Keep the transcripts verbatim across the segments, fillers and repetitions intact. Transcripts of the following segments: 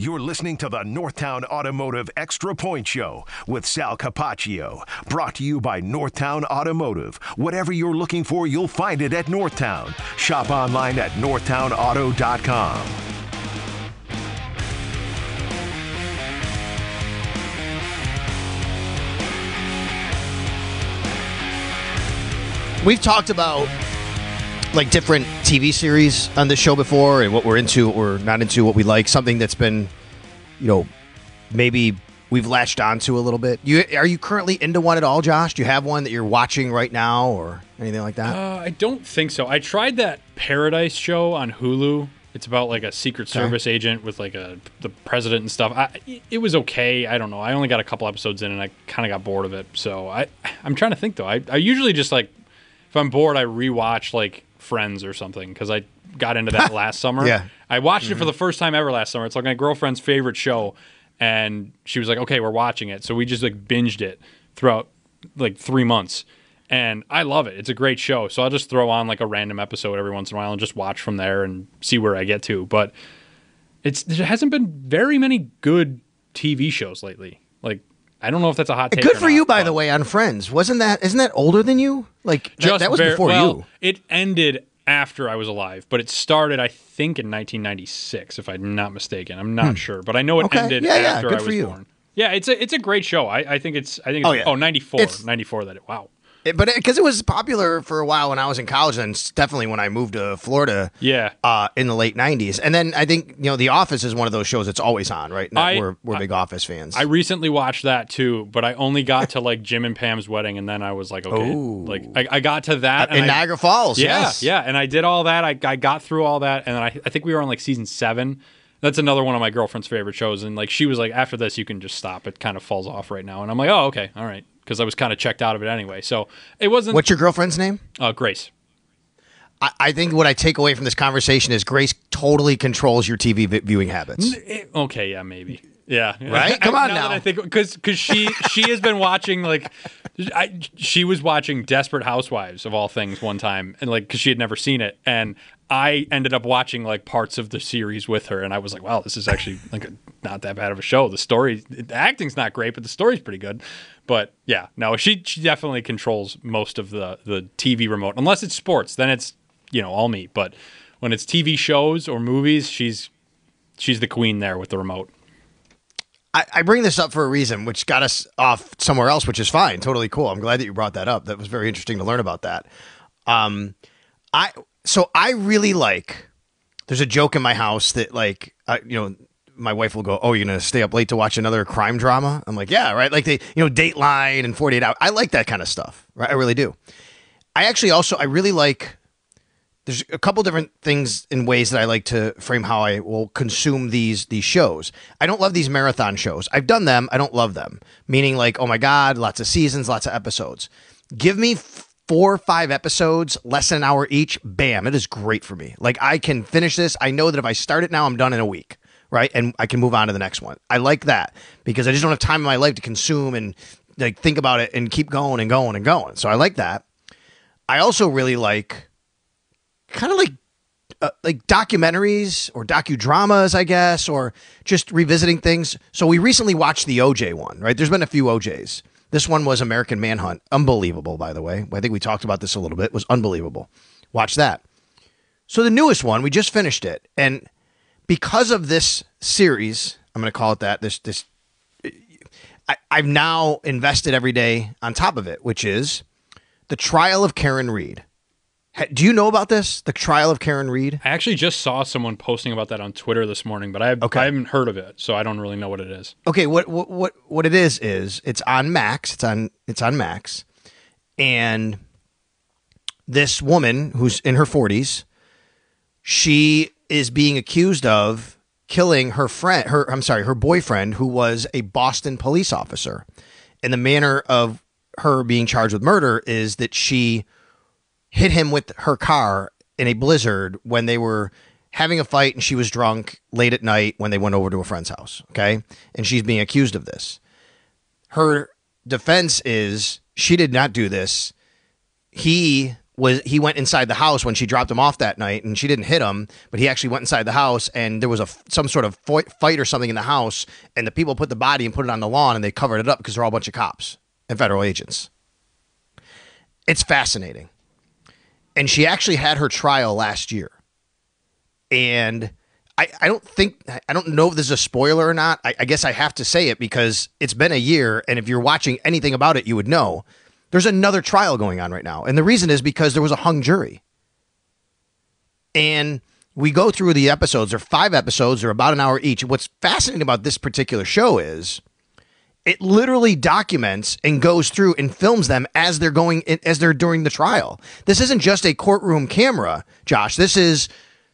You're listening to the Northtown Automotive Extra Point Show with Sal Capaccio. Brought to you by Northtown Automotive. Whatever you're looking for, you'll find it at Northtown. Shop online at northtown auto dot com. We've talked about like different T V series on this show before and what we're into, what we're not into, what we like, something that's been, you know, maybe we've latched onto a little bit. You Are you currently into one at all, Josh? Do you have one that you're watching right now or anything like that? Uh, I don't think so. I tried that Paradise show on Hulu. It's about like a Secret Service okay. agent with like a the president and stuff. I, it was okay. I don't know. I only got a couple episodes in and I kind of got bored of it. So I, I'm trying to think though. I, I usually just like, if I'm bored, I rewatch like Friends or something because I got into that last summer. Yeah. I watched mm-hmm. it for the first time ever last summer. It's like my girlfriend's favorite show, and she was like, "Okay, we're watching it." So we just like binged it throughout like three months, and I love it. It's a great show. So I'll just throw on like a random episode every once in a while and just watch from there and see where I get to. But it's there hasn't been very many good T V shows lately. Like. I don't know if that's a hot take. Good for not, you, by the way, on Friends. Wasn't that? Isn't that older than you? Like that, that was very, before well, you. It ended after I was alive, but it started, I think, in nineteen ninety-six, if I'm not mistaken. I'm not hmm. sure, but I know it okay. ended yeah, after yeah. I was you. born. Yeah, it's a it's a great show. I, I think it's I think it's, oh, yeah. oh ninety-four, it's, ninety-four that it, wow. It, but because it, it was popular for a while when I was in college, and definitely when I moved to Florida, yeah, uh, in the late nineties. And then I think you know The Office is one of those shows that's always on, right? Not, I, we're we're I, big Office fans. I recently watched that too, but I only got to like Jim and Pam's wedding, and then I was like, okay, Ooh. like I, I got to that in and Niagara Falls. Yeah, yes. yeah, and I did all that. I I got through all that, and then I I think we were on like season seven. That's another one of my girlfriend's favorite shows, and like she was like, after this, you can just stop. It kind of falls off right now, and I'm like, oh, okay, all right. Because I was kind of checked out of it anyway. So it wasn't... What's your girlfriend's name? Uh, Grace. I, I think what I take away from this conversation is Grace totally controls your T V vi- viewing habits. Okay, yeah, maybe. Yeah. Right? Come on now. now. That I think, because she, she has been watching, like... I, she was watching Desperate Housewives, of all things, one time. And like, because she had never seen it. And I ended up watching like parts of the series with her. And I was like, wow, this is actually like a, not that bad of a show. The story... The acting's not great, but the story's pretty good. But yeah, no, she she definitely controls most of the, the T V remote. Unless it's sports, then it's, you know, all me. But when it's T V shows or movies, she's she's the queen there with the remote. I, I bring this up for a reason, which got us off somewhere else, which is fine. Totally cool. I'm glad that you brought that up. That was very interesting to learn about that. Um, I so I really like, there's a joke in my house that like, uh, you know, my wife will go, oh, you're going to stay up late to watch another crime drama? I'm like, yeah, right. Like, they, you know, Dateline and forty-eight hours. I like that kind of stuff. Right. I really do. I actually also, I really like, there's a couple different things in ways that I like to frame how I will consume these, these shows. I don't love these marathon shows. I've done them. I don't love them. Meaning like, oh my God, lots of seasons, lots of episodes. Give me four or five episodes, less than an hour each. Bam. It is great for me. Like I can finish this. I know that if I start it now, I'm done in a week. Right. And I can move on to the next one. I like that because I just don't have time in my life to consume and like think about it and keep going and going and going. So I like that. I also really like kind of like uh, like documentaries or docudramas, I guess, or just revisiting things. So we recently watched the O J one, right? There's been a few O Js. This one was American Manhunt. Unbelievable, by the way. I think we talked about this a little bit. It was unbelievable. Watch that. So the newest one, we just finished it. And because of this series, I'm going to call it that, this, this, I, I've now invested every day on top of it, which is The Trial of Karen Read. Do you know about this? The Trial of Karen Read? I actually just saw someone posting about that on Twitter this morning, but I, have, okay. I haven't heard of it, so I don't really know what it is. Okay, what what what what it is is it's on Max. It's on it's on Max, and this woman who's in her forties, she is being accused of killing her friend. Her I'm sorry, her boyfriend, who was a Boston police officer. And the manner of her being charged with murder is that she hit him with her car in a blizzard when they were having a fight and she was drunk late at night when they went over to a friend's house. Okay. And she's being accused of this. Her defense is she did not do this. He was he went inside the house when she dropped him off that night, and she didn't hit him, but he actually went inside the house, and there was a some sort of fight or something in the house, and the people put the body and put it on the lawn, and they covered it up because they're all a bunch of cops and federal agents. It's fascinating. And she actually had her trial last year. And I, I don't think, I don't know if this is a spoiler or not. I, I guess I have to say it because it's been a year, and if you're watching anything about it, you would know. There's another trial going on right now. And the reason is because there was a hung jury. And we go through the episodes. They're five episodes. They're about an hour each. What's fascinating about this particular show is it literally documents and goes through and films them as they're going in, as they're during the trial. This isn't just a courtroom camera, Josh. This is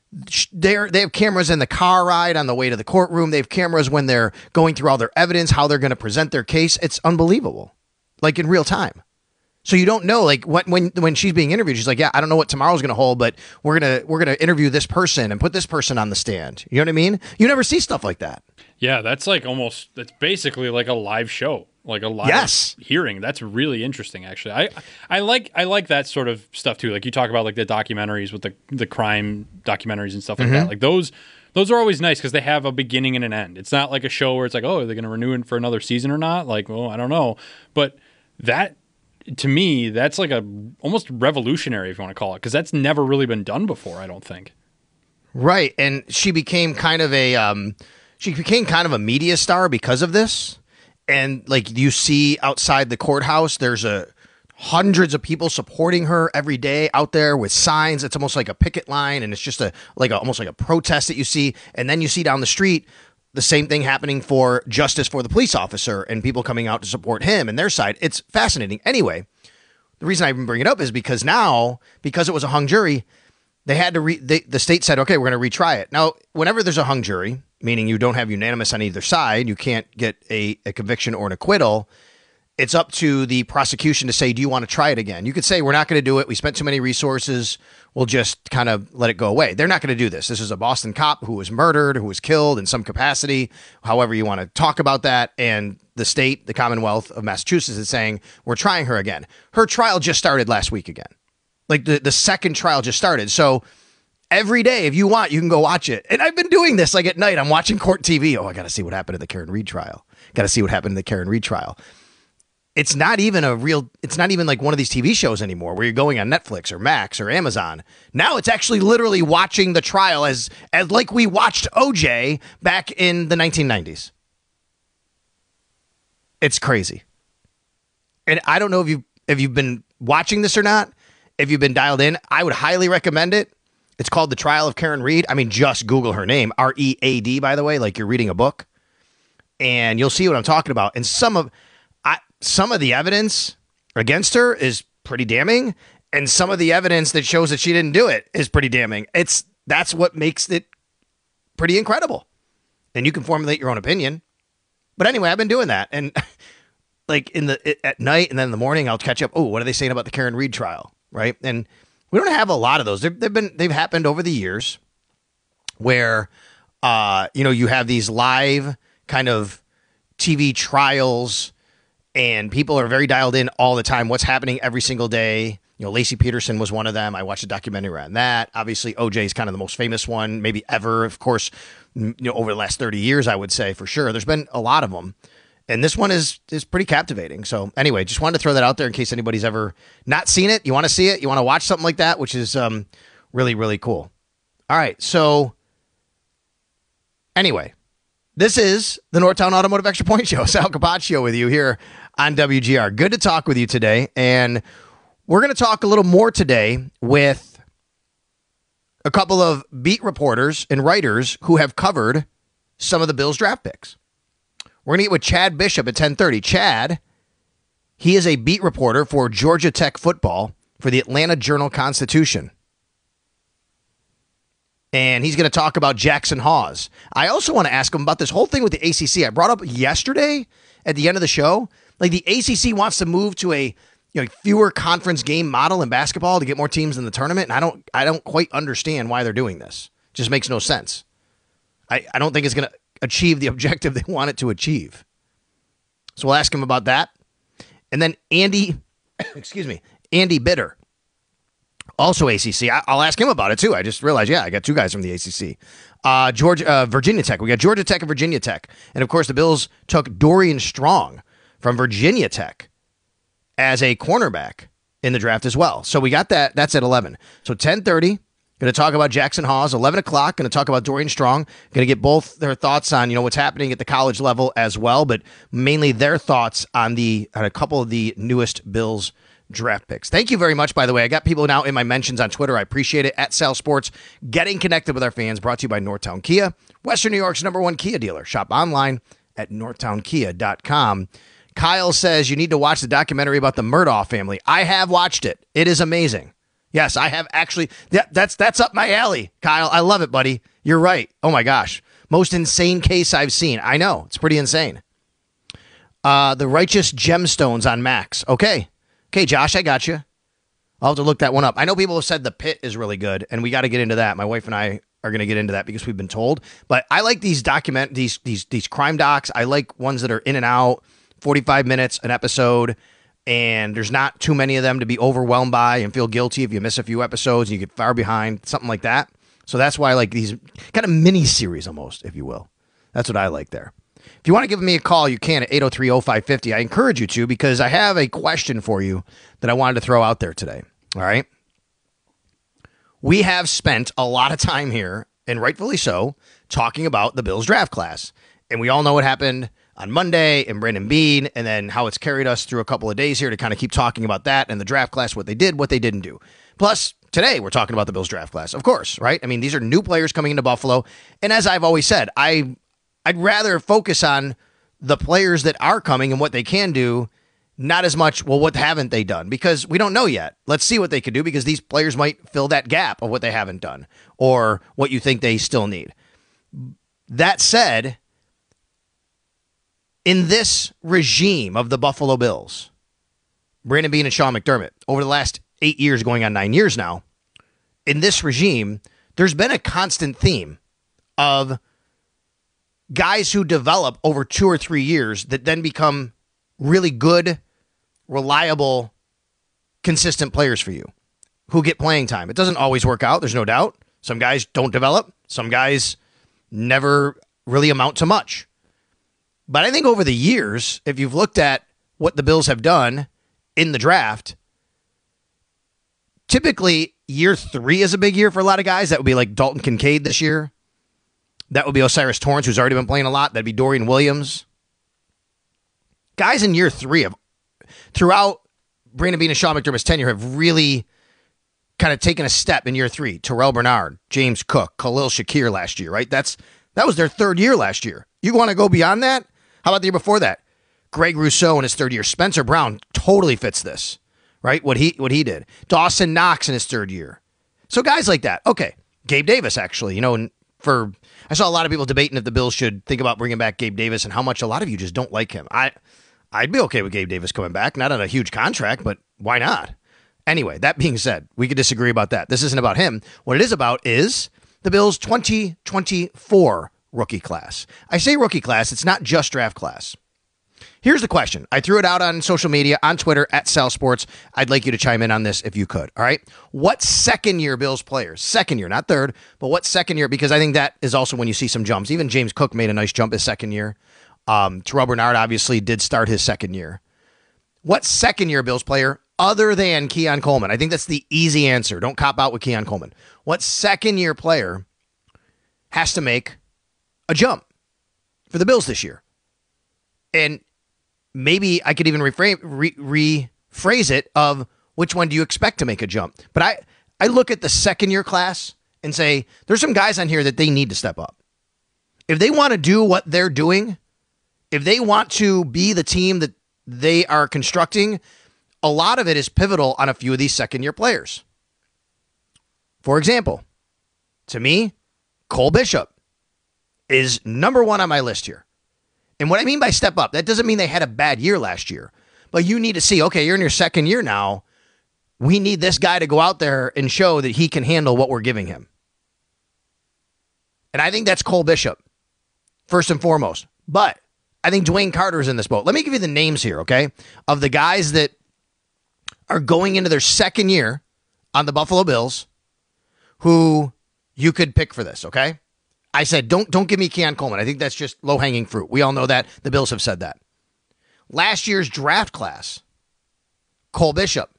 they they have cameras in the car ride on the way to the courtroom. They have cameras when they're going through all their evidence, how they're going to present their case. It's unbelievable, like in real time. So you don't know, like when when when she's being interviewed, she's like, "Yeah, I don't know what tomorrow's going to hold, but we're gonna we're gonna interview this person and put this person on the stand." You know what I mean? You never see stuff like that. Yeah, that's like almost that's basically like a live show, like a live yes. hearing. That's really interesting, actually. I I like I like that sort of stuff too. Like you talk about like the documentaries with the the crime documentaries and stuff like mm-hmm. that. Like those those are always nice because they have a beginning and an end. It's not like a show where it's like, oh, are they going to renew it for another season or not? Like, well, I don't know, but that. To me, that's like a almost revolutionary, if you want to call it, because that's never really been done before, I don't think. Right, and she became kind of a um, she became kind of a media star because of this. And like you see outside the courthouse, there's a hundreds of people supporting her every day out there with signs. It's almost like a picket line, and it's just a like a, almost like a protest that you see. And then you see down the street the same thing happening for justice for the police officer and people coming out to support him and their side. It's fascinating. Anyway, the reason I even bring it up is because now, because it was a hung jury, they had to, re- they, the state said, okay, we're going to retry it. Now, whenever there's a hung jury, meaning you don't have unanimous on either side, you can't get a, a conviction or an acquittal. It's up to the prosecution to say, do you want to try it again? You could say, we're not going to do it. We spent too many resources. We'll just kind of let it go away. They're not going to do this. This is a Boston cop who was murdered, who was killed in some capacity, however you want to talk about that. And the state, the Commonwealth of Massachusetts is saying, we're trying her again. Her trial just started last week again. Like the, the second trial just started. So every day, if you want, you can go watch it. And I've been doing this like at night. I'm watching court T V. Oh, I got to see what happened in the Karen Read trial. Got to see what happened in the Karen Read trial. It's not even a real, it's not even like one of these T V shows anymore where you're going on Netflix or Max or Amazon. Now it's actually literally watching the trial as, as like we watched O J back in the nineteen nineties. It's crazy. And I don't know if you if you've been watching this or not, if you've been dialed in, I would highly recommend it. It's called The Trial of Karen Read. I mean, just Google her name, R E A D, by the way, like you're reading a book. And you'll see what I'm talking about. And some of I, some of the evidence against her is pretty damning, and some of the evidence that shows that she didn't do it is pretty damning. It's that's what makes it pretty incredible. And you can formulate your own opinion. But anyway, I've been doing that, and like in the at night and then in the morning, I'll catch up. Oh, what are they saying about the Karen Read trial? Right, and we don't have a lot of those. They've, they've been they've happened over the years, where uh, you know you have these live kind of T V trials. And people are very dialed in all the time. What's happening every single day? You know, Lacey Peterson was one of them. I watched a documentary on that. Obviously, O J is kind of the most famous one, maybe ever. Of course, you know, over the last thirty years, I would say for sure. There's been a lot of them, and this one is is pretty captivating. So, anyway, just wanted to throw that out there in case anybody's ever not seen it. You want to see it? You want to watch something like that, which is um, really really cool. All right, so anyway. This is the Northtown Automotive Extra Point Show. Sal Capaccio with you here on W G R. Good to talk with you today. And we're going to talk a little more today with a couple of beat reporters and writers who have covered some of the Bills draft picks. We're going to get with Chad Bishop at ten thirty. Chad, he is a beat reporter for Georgia Tech football for the Atlanta Journal-Constitution. And he's going to talk about Jackson Hawes. I also want to ask him about this whole thing with the A C C. I brought up yesterday at the end of the show, like the A C C wants to move to a you know fewer conference game model in basketball to get more teams in the tournament, and I don't I don't quite understand why they're doing this. It just makes no sense. I, I don't think it's going to achieve the objective they want it to achieve. So we'll ask him about that. And then Andy, excuse me, Andy Bitter Also A C C. I, I'll ask him about it too. I just realized, yeah, I got two guys from the A C C. Uh, Georgia, uh, Virginia Tech. We got Georgia Tech and Virginia Tech. And of course, the Bills took Dorian Strong from Virginia Tech as a cornerback in the draft as well. So we got that. That's at eleven. So ten thirty. Going to talk about Jackson Hawes. eleven o'clock. Going to talk about Dorian Strong. Going to get both their thoughts on, you know, what's happening at the college level as well, but mainly their thoughts on the on a couple of the newest Bills draft picks. Thank you very much, by the way. I got people now in my mentions on Twitter. I appreciate it. At Sal Sports, getting connected with our fans. Brought to you by Northtown Kia, Western New York's number one Kia dealer. Shop online at northtown kia dot com. Kyle says you need to watch the documentary about the Murdaugh family. I have watched it. It is amazing. Yes, I have actually. That, that's that's up my alley, Kyle. I love it, buddy. You're right. Oh, my gosh. Most insane case I've seen. I know. It's pretty insane. Uh, the Righteous Gemstones on Max. Okay. Okay, Josh, I got you. I'll have to look that one up. I know people have said The Pit is really good, and we got to get into that. My wife and I are going to get into that because we've been told. But I like these document these these these crime docs. I like ones that are in and out, forty-five minutes an episode. And there's not too many of them to be overwhelmed by and feel guilty if you miss a few episodes and you get far behind, something like that. So that's why I like these kind of mini series almost, if you will. That's what I like there. If you want to give me a call, you can at eight oh three oh five five oh. I encourage you to because I have a question for you that I wanted to throw out there today. All right. We have spent a lot of time here, and rightfully so, talking about the Bills draft class. And we all know what happened on Monday and Brandon Beane, and then how it's carried us through a couple of days here to kind of keep talking about that and the draft class, what they did, what they didn't do. Plus, today we're talking about the Bills draft class, of course, right? I mean, these are new players coming into Buffalo. And as I've always said, I, I'd rather focus on the players that are coming and what they can do, not as much, well, what haven't they done? Because we don't know yet. Let's see what they could do because these players might fill that gap of what they haven't done or what you think they still need. That said, in this regime of the Buffalo Bills, Brandon Beane and Sean McDermott, over the last eight years, going on nine years now, in this regime, there's been a constant theme of guys who develop over two or three years that then become really good, reliable, consistent players for you who get playing time. It doesn't always work out, there's no doubt. Some guys don't develop. Some guys never really amount to much. But I think over the years, if you've looked at what the Bills have done in the draft, typically year three is a big year for a lot of guys. That would be like Dalton Kincaid this year. That would be Osiris Torrance, who's already been playing a lot. That'd be Dorian Williams. Guys in year three of throughout Brandon Beane and Sean McDermott's tenure have really kind of taken a step in year three. Terrell Bernard, James Cook, Khalil Shakir last year, right? That's that was their third year last year. You want to go beyond that? How about the year before that? Greg Rousseau in his third year. Spencer Brown totally fits this, right? What he what he did. Dawson Knox in his third year. So guys like that. Okay. Gabe Davis, actually. You know, for I saw a lot of people debating if the Bills should think about bringing back Gabe Davis and how much a lot of you just don't like him. I, I'd be okay with Gabe Davis coming back. Not on a huge contract, but why not? Anyway, that being said, we could disagree about that. This isn't about him. What it is about is the Bills' twenty twenty-four rookie class. I say rookie class, it's not just draft class. Here's the question. I threw it out on social media, on Twitter, at Sal Sports. I'd like you to chime in on this if you could, all right? What second-year Bills players, second year, not third, but what second year, because I think that is also when you see some jumps. Even James Cook made a nice jump his second year. Um, Terrell Bernard obviously did start his second year. What second-year Bills player, other than Keon Coleman? I think that's the easy answer. Don't cop out with Keon Coleman. What second-year player has to make a jump for the Bills this year? And maybe I could even reframe, re, rephrase it of which one do you expect to make a jump? But I, I look at the second-year class and say, there's some guys on here that they need to step up. If they want to do what they're doing, if they want to be the team that they are constructing, a lot of it is pivotal on a few of these second-year players. For example, to me, Cole Bishop is number one on my list here. And what I mean by step up, that doesn't mean they had a bad year last year. But you need to see, okay, you're in your second year now. We need this guy to go out there and show that he can handle what we're giving him. And I think that's Cole Bishop, first and foremost. But I think Dwayne Carter is in this boat. Let me give you the names here, okay, of the guys that are going into their second year on the Buffalo Bills who you could pick for this, okay? I said, don't don't give me Keon Coleman. I think that's just low-hanging fruit. We all know that. The Bills have said that. Last year's draft class, Cole Bishop.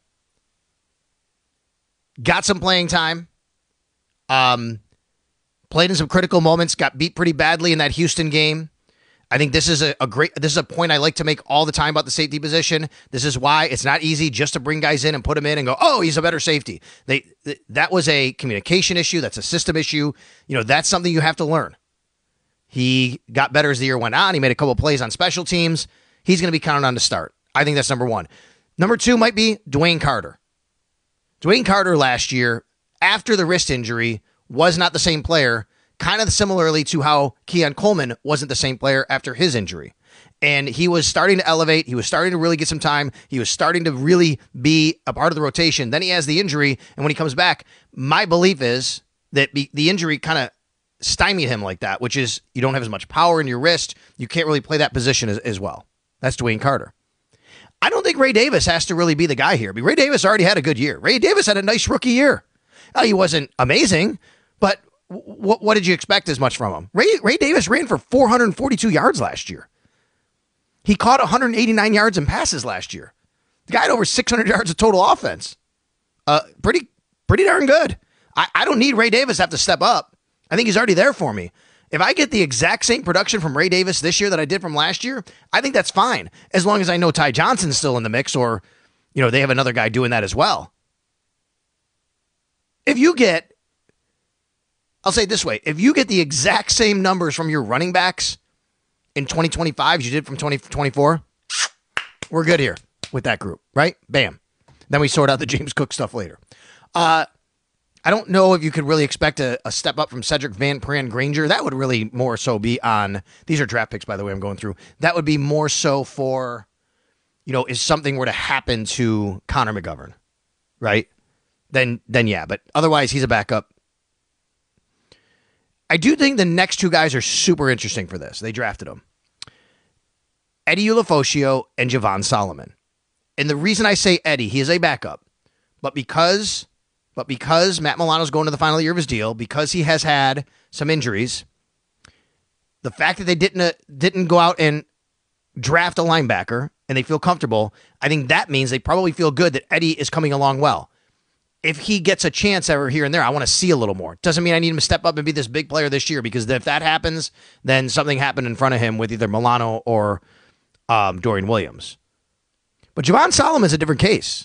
Got some playing time. Um, played in some critical moments. Got beat pretty badly in that Houston game. I think this is a, a great, this is a point I like to make all the time about the safety position. This is why it's not easy just to bring guys in and put them in and go, oh, he's a better safety. They th- That was a communication issue. That's a system issue. You know, that's something you have to learn. He got better as the year went on. He made a couple plays on special teams. He's going to be counted on to start. I think that's number one. Number two might be Dwayne Carter. Dwayne Carter last year, after the wrist injury, was not the same player, kind of similarly to how Keon Coleman wasn't the same player after his injury. And he was starting to elevate. He was starting to really get some time. He was starting to really be a part of the rotation. Then he has the injury, and when he comes back, my belief is that be, the injury kind of stymied him like that, which is you don't have as much power in your wrist. You can't really play that position as, as well. That's Dwayne Carter. I don't think Ray Davis has to really be the guy here. I mean, Ray Davis already had a good year. Ray Davis had a nice rookie year. Now, he wasn't amazing, but What what did you expect as much from him? Ray Ray Davis ran for four hundred forty-two yards last year. He caught one hundred eighty-nine yards in passes last year. The guy had over six hundred yards of total offense. Uh, pretty pretty darn good. I, I don't need Ray Davis to have to step up. I think he's already there for me. If I get the exact same production from Ray Davis this year that I did from last year, I think that's fine. As long as I know Ty Johnson's still in the mix, or you know they have another guy doing that as well. If you get I'll say it this way. If you get the exact same numbers from your running backs in twenty twenty-five as you did from twenty twenty-four, we're good here with that group, right? Bam. Then we sort out the James Cook stuff later. Uh, I don't know if you could really expect a, a step up from Cedric Van Pran Granger. That would really more so be on, these are draft picks, by the way, I'm going through. That would be more so for, you know, if something were to happen to Connor McGovern, right? Then, then yeah, but otherwise he's a backup. I do think the next two guys are super interesting for this. They drafted them. Eddie Ulofoshio and Javon Solomon. And the reason I say Eddie, he is a backup, but because but because Matt Milano's going to the final year of his deal, because he has had some injuries, the fact that they didn't uh, didn't go out and draft a linebacker and they feel comfortable, I think that means they probably feel good that Eddie is coming along well. If he gets a chance ever here and there, I want to see a little more. Doesn't mean I need him to step up and be this big player this year, because if that happens, then something happened in front of him with either Milano or um, Dorian Williams. But Javon Solomon's a different case.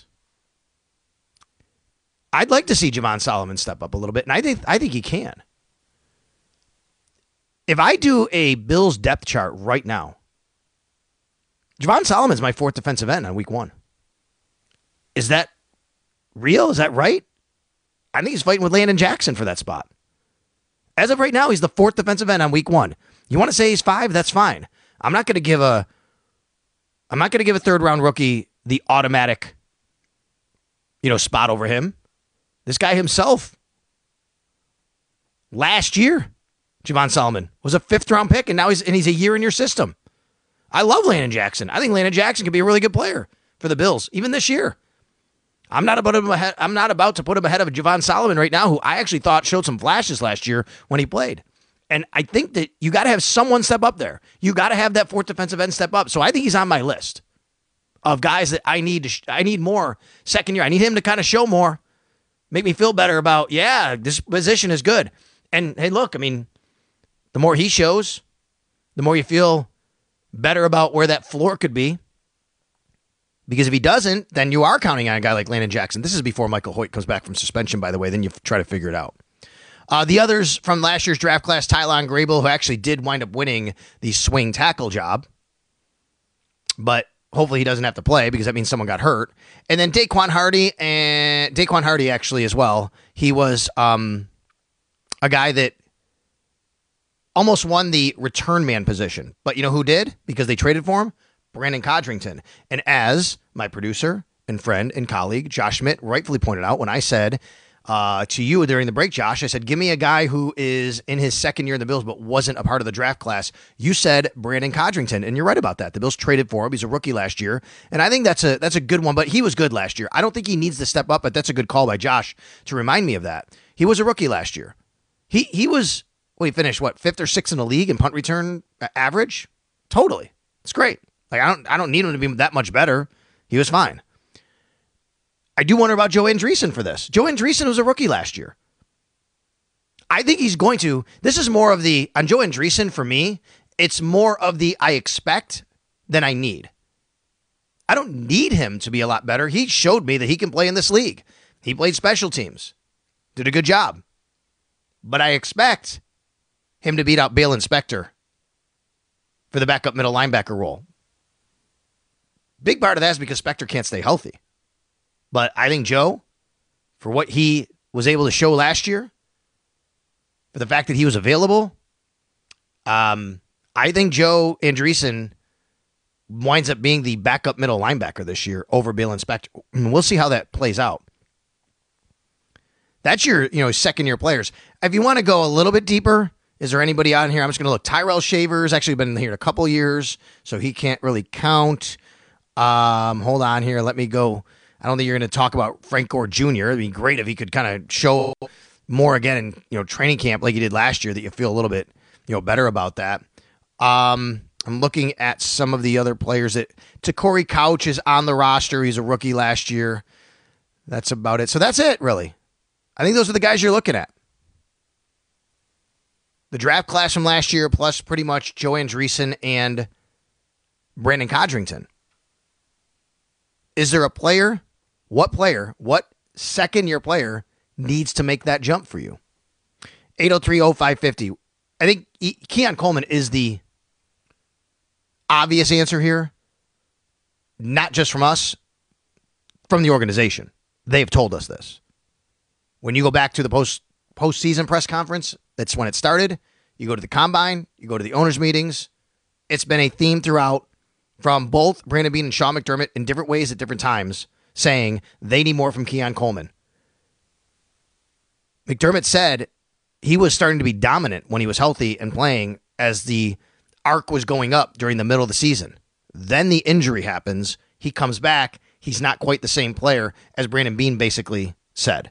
I'd like to see Javon Solomon step up a little bit, and I think I think he can. If I do a Bills depth chart right now, Javon Solomon's my fourth defensive end on week one. Is that real? Is that right? I think he's fighting with Landon Jackson for that spot. As of right now, he's the fourth defensive end on week one. You want to say he's five? That's fine. I'm not going to give a I'm not going to give a third round rookie the automatic, you know, spot over him. This guy himself, last year, Javon Solomon was a fifth round pick, and now he's and he's a year in your system. I love Landon Jackson. I think Landon Jackson could be a really good player for the Bills, even this year. I'm not about him ahead, I'm not about to put him ahead of Javon Solomon right now, who I actually thought showed some flashes last year when he played. And I think that you got to have someone step up there. You got to have that fourth defensive end step up. So I think he's on my list of guys that I need to. Sh- I need more second year. I need him to kind of show more, make me feel better about, yeah, this position is good. And hey, look, I mean, the more he shows, the more you feel better about where that floor could be. Because if he doesn't, then you are counting on a guy like Landon Jackson. This is before Michael Hoyt comes back from suspension, by the way. Then you try to figure it out. Uh, the others from last year's draft class, Tylon Grable, who actually did wind up winning the swing tackle job. But hopefully he doesn't have to play, because that means someone got hurt. And then Daquan Hardy, and Daquan Hardy actually as well. He was um, a guy that almost won the return man position. But you know who did? Because they traded for him? Brandon Codrington. And as my producer and friend and colleague, Josh Schmidt, rightfully pointed out when I said uh, to you during the break, Josh. I said, give me a guy who is in his second year in the Bills but wasn't a part of the draft class. You said Brandon Codrington, and you're right about that. The Bills traded for him. He's a rookie last year, and I think that's a that's a good one, but he was good last year. I don't think he needs to step up, but that's a good call by Josh to remind me of that. He was a rookie last year. He he was, well, he finished, what, fifth or sixth in the league in punt return average? Totally. It's great. Like, I don't I don't need him to be that much better. He was fine. I do wonder about Joe Andreessen for this. Joe Andreessen was a rookie last year. I think he's going to, this is more of the, on Joe Andreessen for me, it's more of the I expect than I need. I don't need him to be a lot better. He showed me that he can play in this league. He played special teams. Did a good job. But I expect him to beat out Balen Spector for the backup middle linebacker role. Big part of that is because Spector can't stay healthy. But I think Joe, for what he was able to show last year, for the fact that he was available, um, I think Joe Andreessen winds up being the backup middle linebacker this year over Balen Spector. We'll see how that plays out. That's your, you know, second year players. If you want to go a little bit deeper, is there anybody on here? I'm just going to look. Tyrell Shavers actually been here a couple years, so he can't really count. Um, hold on here. Let me go. I don't think you're going to talk about Frank Gore Junior It'd be great if he could kind of show more again in, you know, training camp like he did last year, that you feel a little bit, you know, better about that. Um, I'm looking at some of the other players that Corey Couch is on the roster. He's a rookie last year. That's about it. So that's it, really. I think those are the guys you're looking at. The draft class from last year, plus pretty much Joe Andreessen and Brandon Codrington. Is there a player? What player? What second-year player needs to make that jump for you? eight oh three oh five five oh. I think Keon Coleman is the obvious answer here. Not just from us, from the organization. They've told us this. When you go back to the post postseason press conference, that's when it started. You go to the combine, you go to the owners' meetings. It's been a theme throughout from both Brandon Beane and Sean McDermott in different ways at different times, saying they need more from Keon Coleman. McDermott said he was starting to be dominant when he was healthy and playing as the arc was going up during the middle of the season. Then the injury happens. He comes back. He's not quite the same player, as Brandon Beane basically said.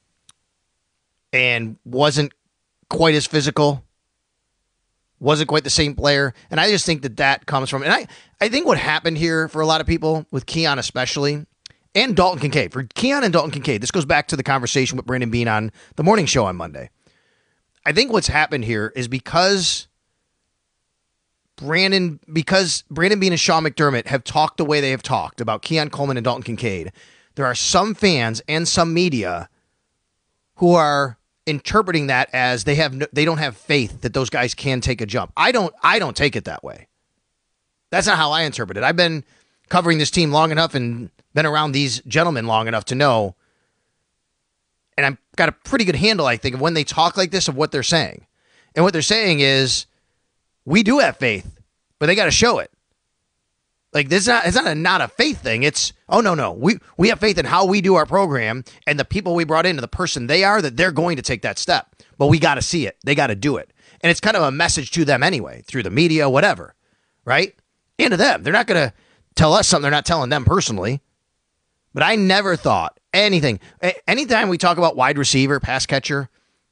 And wasn't quite as physical. Wasn't quite the same player. And I just think that that comes from, and I, I think what happened here for a lot of people, with Keon especially, and Dalton Kincaid, for Keon and Dalton Kincaid, this goes back to the conversation with Brandon Beane on the morning show on Monday. I think what's happened here is because Brandon, because Brandon Beane and Sean McDermott have talked the way they have talked about Keon Coleman and Dalton Kincaid, there are some fans and some media who are interpreting that as they have no, they don't have faith that those guys can take a jump. I don't I don't take it that way. That's not how I interpret it. I've been covering this team long enough and been around these gentlemen long enough to know, and I've got a pretty good handle, I think, of when they talk like this, of what they're saying. And what they're saying is, we do have faith, but they got to show it. Like, this is not, it's not a not a faith thing. It's, oh, no, no. We we have faith in how we do our program and the people we brought in and the person they are, that they're going to take that step. But we got to see it. They got to do it. And it's kind of a message to them anyway, through the media, whatever, right? And to them. They're not going to tell us something they're not telling them personally. But I never thought anything. Anytime we talk about wide receiver, pass catcher,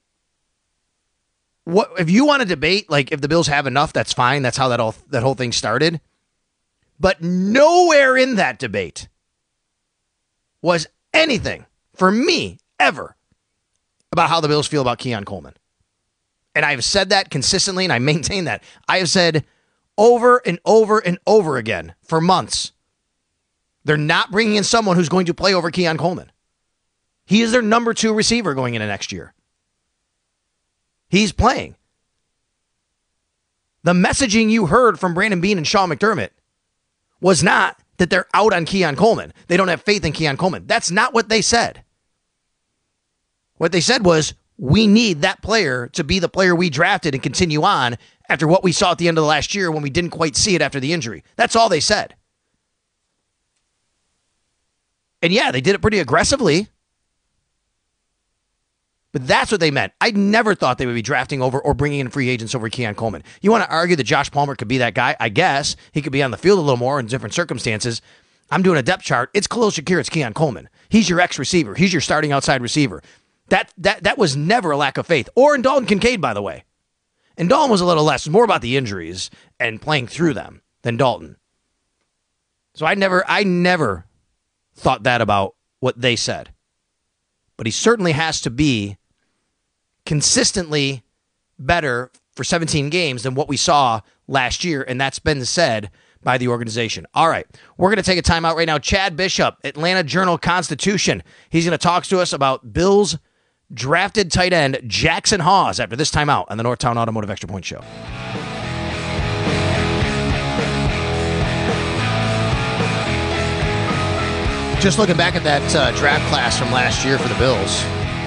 what if you want to debate, like, if the Bills have enough, that's fine. That's how that all that whole thing started. But nowhere in that debate was anything, for me, ever, about how the Bills feel about Keon Coleman. And I've said that consistently, and I maintain that. I have said over and over and over again for months, they're not bringing in someone who's going to play over Keon Coleman. He is their number two receiver going into next year. He's playing. The messaging you heard from Brandon Beane and Sean McDermott was not that they're out on Keon Coleman. They don't have faith in Keon Coleman. That's not what they said. What they said was, we need that player to be the player we drafted and continue on after what we saw at the end of the last year when we didn't quite see it after the injury. That's all they said. And yeah, they did it pretty aggressively. But that's what they meant. I never thought they would be drafting over or bringing in free agents over Keon Coleman. You want to argue that Josh Palmer could be that guy? I guess. He could be on the field a little more in different circumstances. I'm doing a depth chart. It's Khalil Shakir. It's Keon Coleman. He's your ex-receiver. He's your starting outside receiver. That that that was never a lack of faith. Or in Dalton Kincaid, by the way. And Dalton was a little less. It was more about the injuries and playing through them than Dalton. So I never, I never thought that about what they said. But he certainly has to be consistently better for seventeen games than what we saw last year, and that's been said by the organization. All right, we're going to take a timeout right now. Chad Bishop, Atlanta Journal-Constitution. He's going to talk to us about Bills drafted tight end Jackson Hawes after this timeout on the Northtown Automotive Extra Point Show. Just looking back at that uh, draft class from last year for the Bills,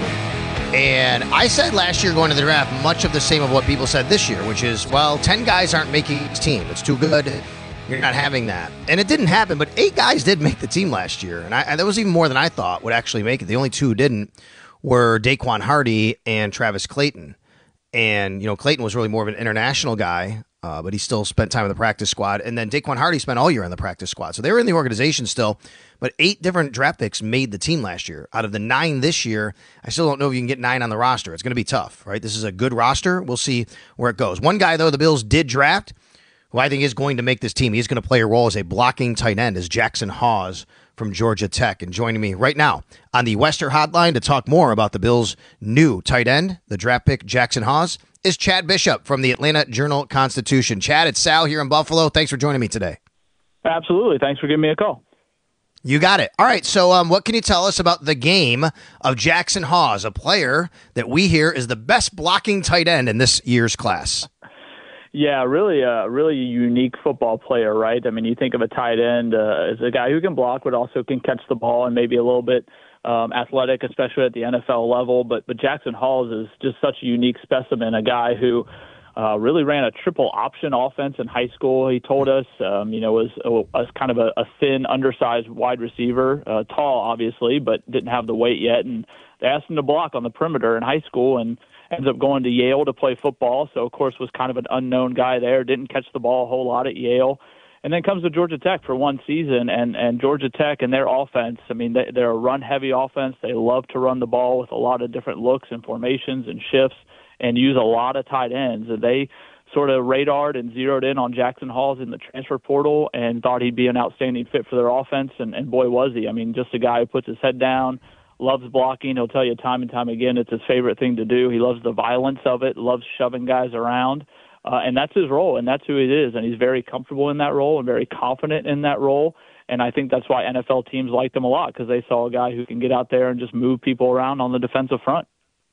and I said last year going to the draft much of the same of what people said this year, which is, well, ten guys aren't making his team. It's too good. You're not having that. And it didn't happen, but eight guys did make the team last year, and, I, and that was even more than I thought would actually make it. The only two who didn't were Daquan Hardy and Travis Clayton. And, you know, Clayton was really more of an international guy, uh, but he still spent time in the practice squad. And then Daquan Hardy spent all year in the practice squad. So they were in the organization still, but eight different draft picks made the team last year. Out of the nine this year, I still don't know if you can get nine on the roster. It's going to be tough, right? This is a good roster. We'll see where it goes. One guy, though, the Bills did draft, who I think is going to make this team. He's going to play a role as a blocking tight end, is Jackson Hawes from Georgia Tech. And joining me right now on the Wester Hotline to talk more about the Bills' new tight end, the draft pick Jackson Hawes, is Chad Bishop from the Atlanta Journal-Constitution. Chad, it's Sal here in Buffalo. Thanks for joining me today. Absolutely. Thanks for giving me a call. You got it. All right, so um, what can you tell us about the game of Jackson Hawes, a player that we hear is the best blocking tight end in this year's class? Yeah, really a really unique football player, right? I mean, you think of a tight end uh, as a guy who can block but also can catch the ball and maybe a little bit um, athletic, especially at the N F L level. But, but Jackson Hawes is just such a unique specimen, a guy who Uh, really ran a triple option offense in high school. He told us, um, you know, was a, was kind of a, a thin, undersized wide receiver, uh, tall, obviously, but didn't have the weight yet. And they asked him to block on the perimeter in high school, and ends up going to Yale to play football. So, of course, was kind of an unknown guy there. Didn't catch the ball a whole lot at Yale. And then comes to Georgia Tech for one season, and, and Georgia Tech and their offense, I mean, they, they're a run-heavy offense. They love to run the ball with a lot of different looks and formations and shifts, and use a lot of tight ends. And they sort of radared and zeroed in on Jackson Hawes in the transfer portal and thought he'd be an outstanding fit for their offense, and, and boy, was he. I mean, just a guy who puts his head down, loves blocking. He'll tell you time and time again it's his favorite thing to do. He loves the violence of it, loves shoving guys around, uh, and that's his role, and that's who he is, and he's very comfortable in that role and very confident in that role. And I think that's why N F L teams liked him a lot, because they saw a guy who can get out there and just move people around on the defensive front.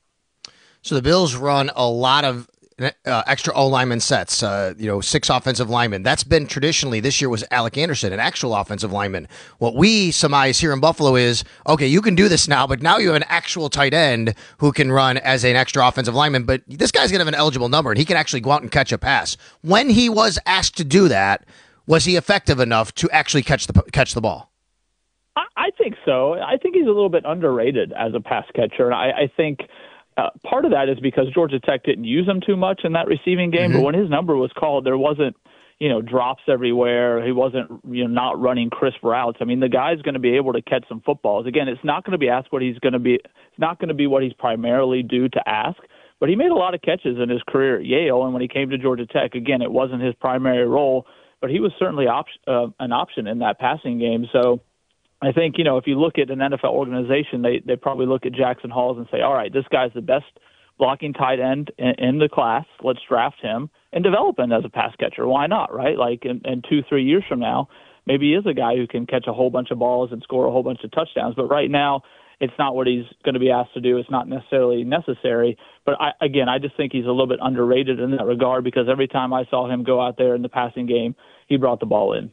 So the Bills run a lot of uh, extra O-lineman sets, uh, you know, six offensive linemen. That's been traditionally, this year was Alec Anderson, an actual offensive lineman. What we surmise here in Buffalo is, okay, you can do this now, but now you have an actual tight end who can run as an extra offensive lineman, but this guy's going to have an eligible number, and he can actually go out and catch a pass. When he was asked to do that, was he effective enough to actually catch the catch the ball? I, I think so. I think he's a little bit underrated as a pass catcher, and I, I think – Uh, part of that is because Georgia Tech didn't use him too much in that receiving game, mm-hmm. but when his number was called, there wasn't, you know, drops everywhere. He wasn't, you know, not running crisp routes. I mean, the guy's going to be able to catch some footballs. Again, it's not going to be asked what he's going to be. It's not going to be what he's primarily due to ask, but he made a lot of catches in his career at Yale, and when he came to Georgia Tech, again, it wasn't his primary role, but he was certainly op- uh, an option in that passing game. So I think, you know, if you look at an N F L organization, they, they probably look at Jackson Hawes and say, all right, this guy's the best blocking tight end in, in the class. Let's draft him and develop him as a pass catcher. Why not, right? Like in, in two, three years from now, maybe he is a guy who can catch a whole bunch of balls and score a whole bunch of touchdowns. But right now, it's not what he's going to be asked to do. It's not necessarily necessary. But, I, again, I just think he's a little bit underrated in that regard, because every time I saw him go out there in the passing game, he brought the ball in.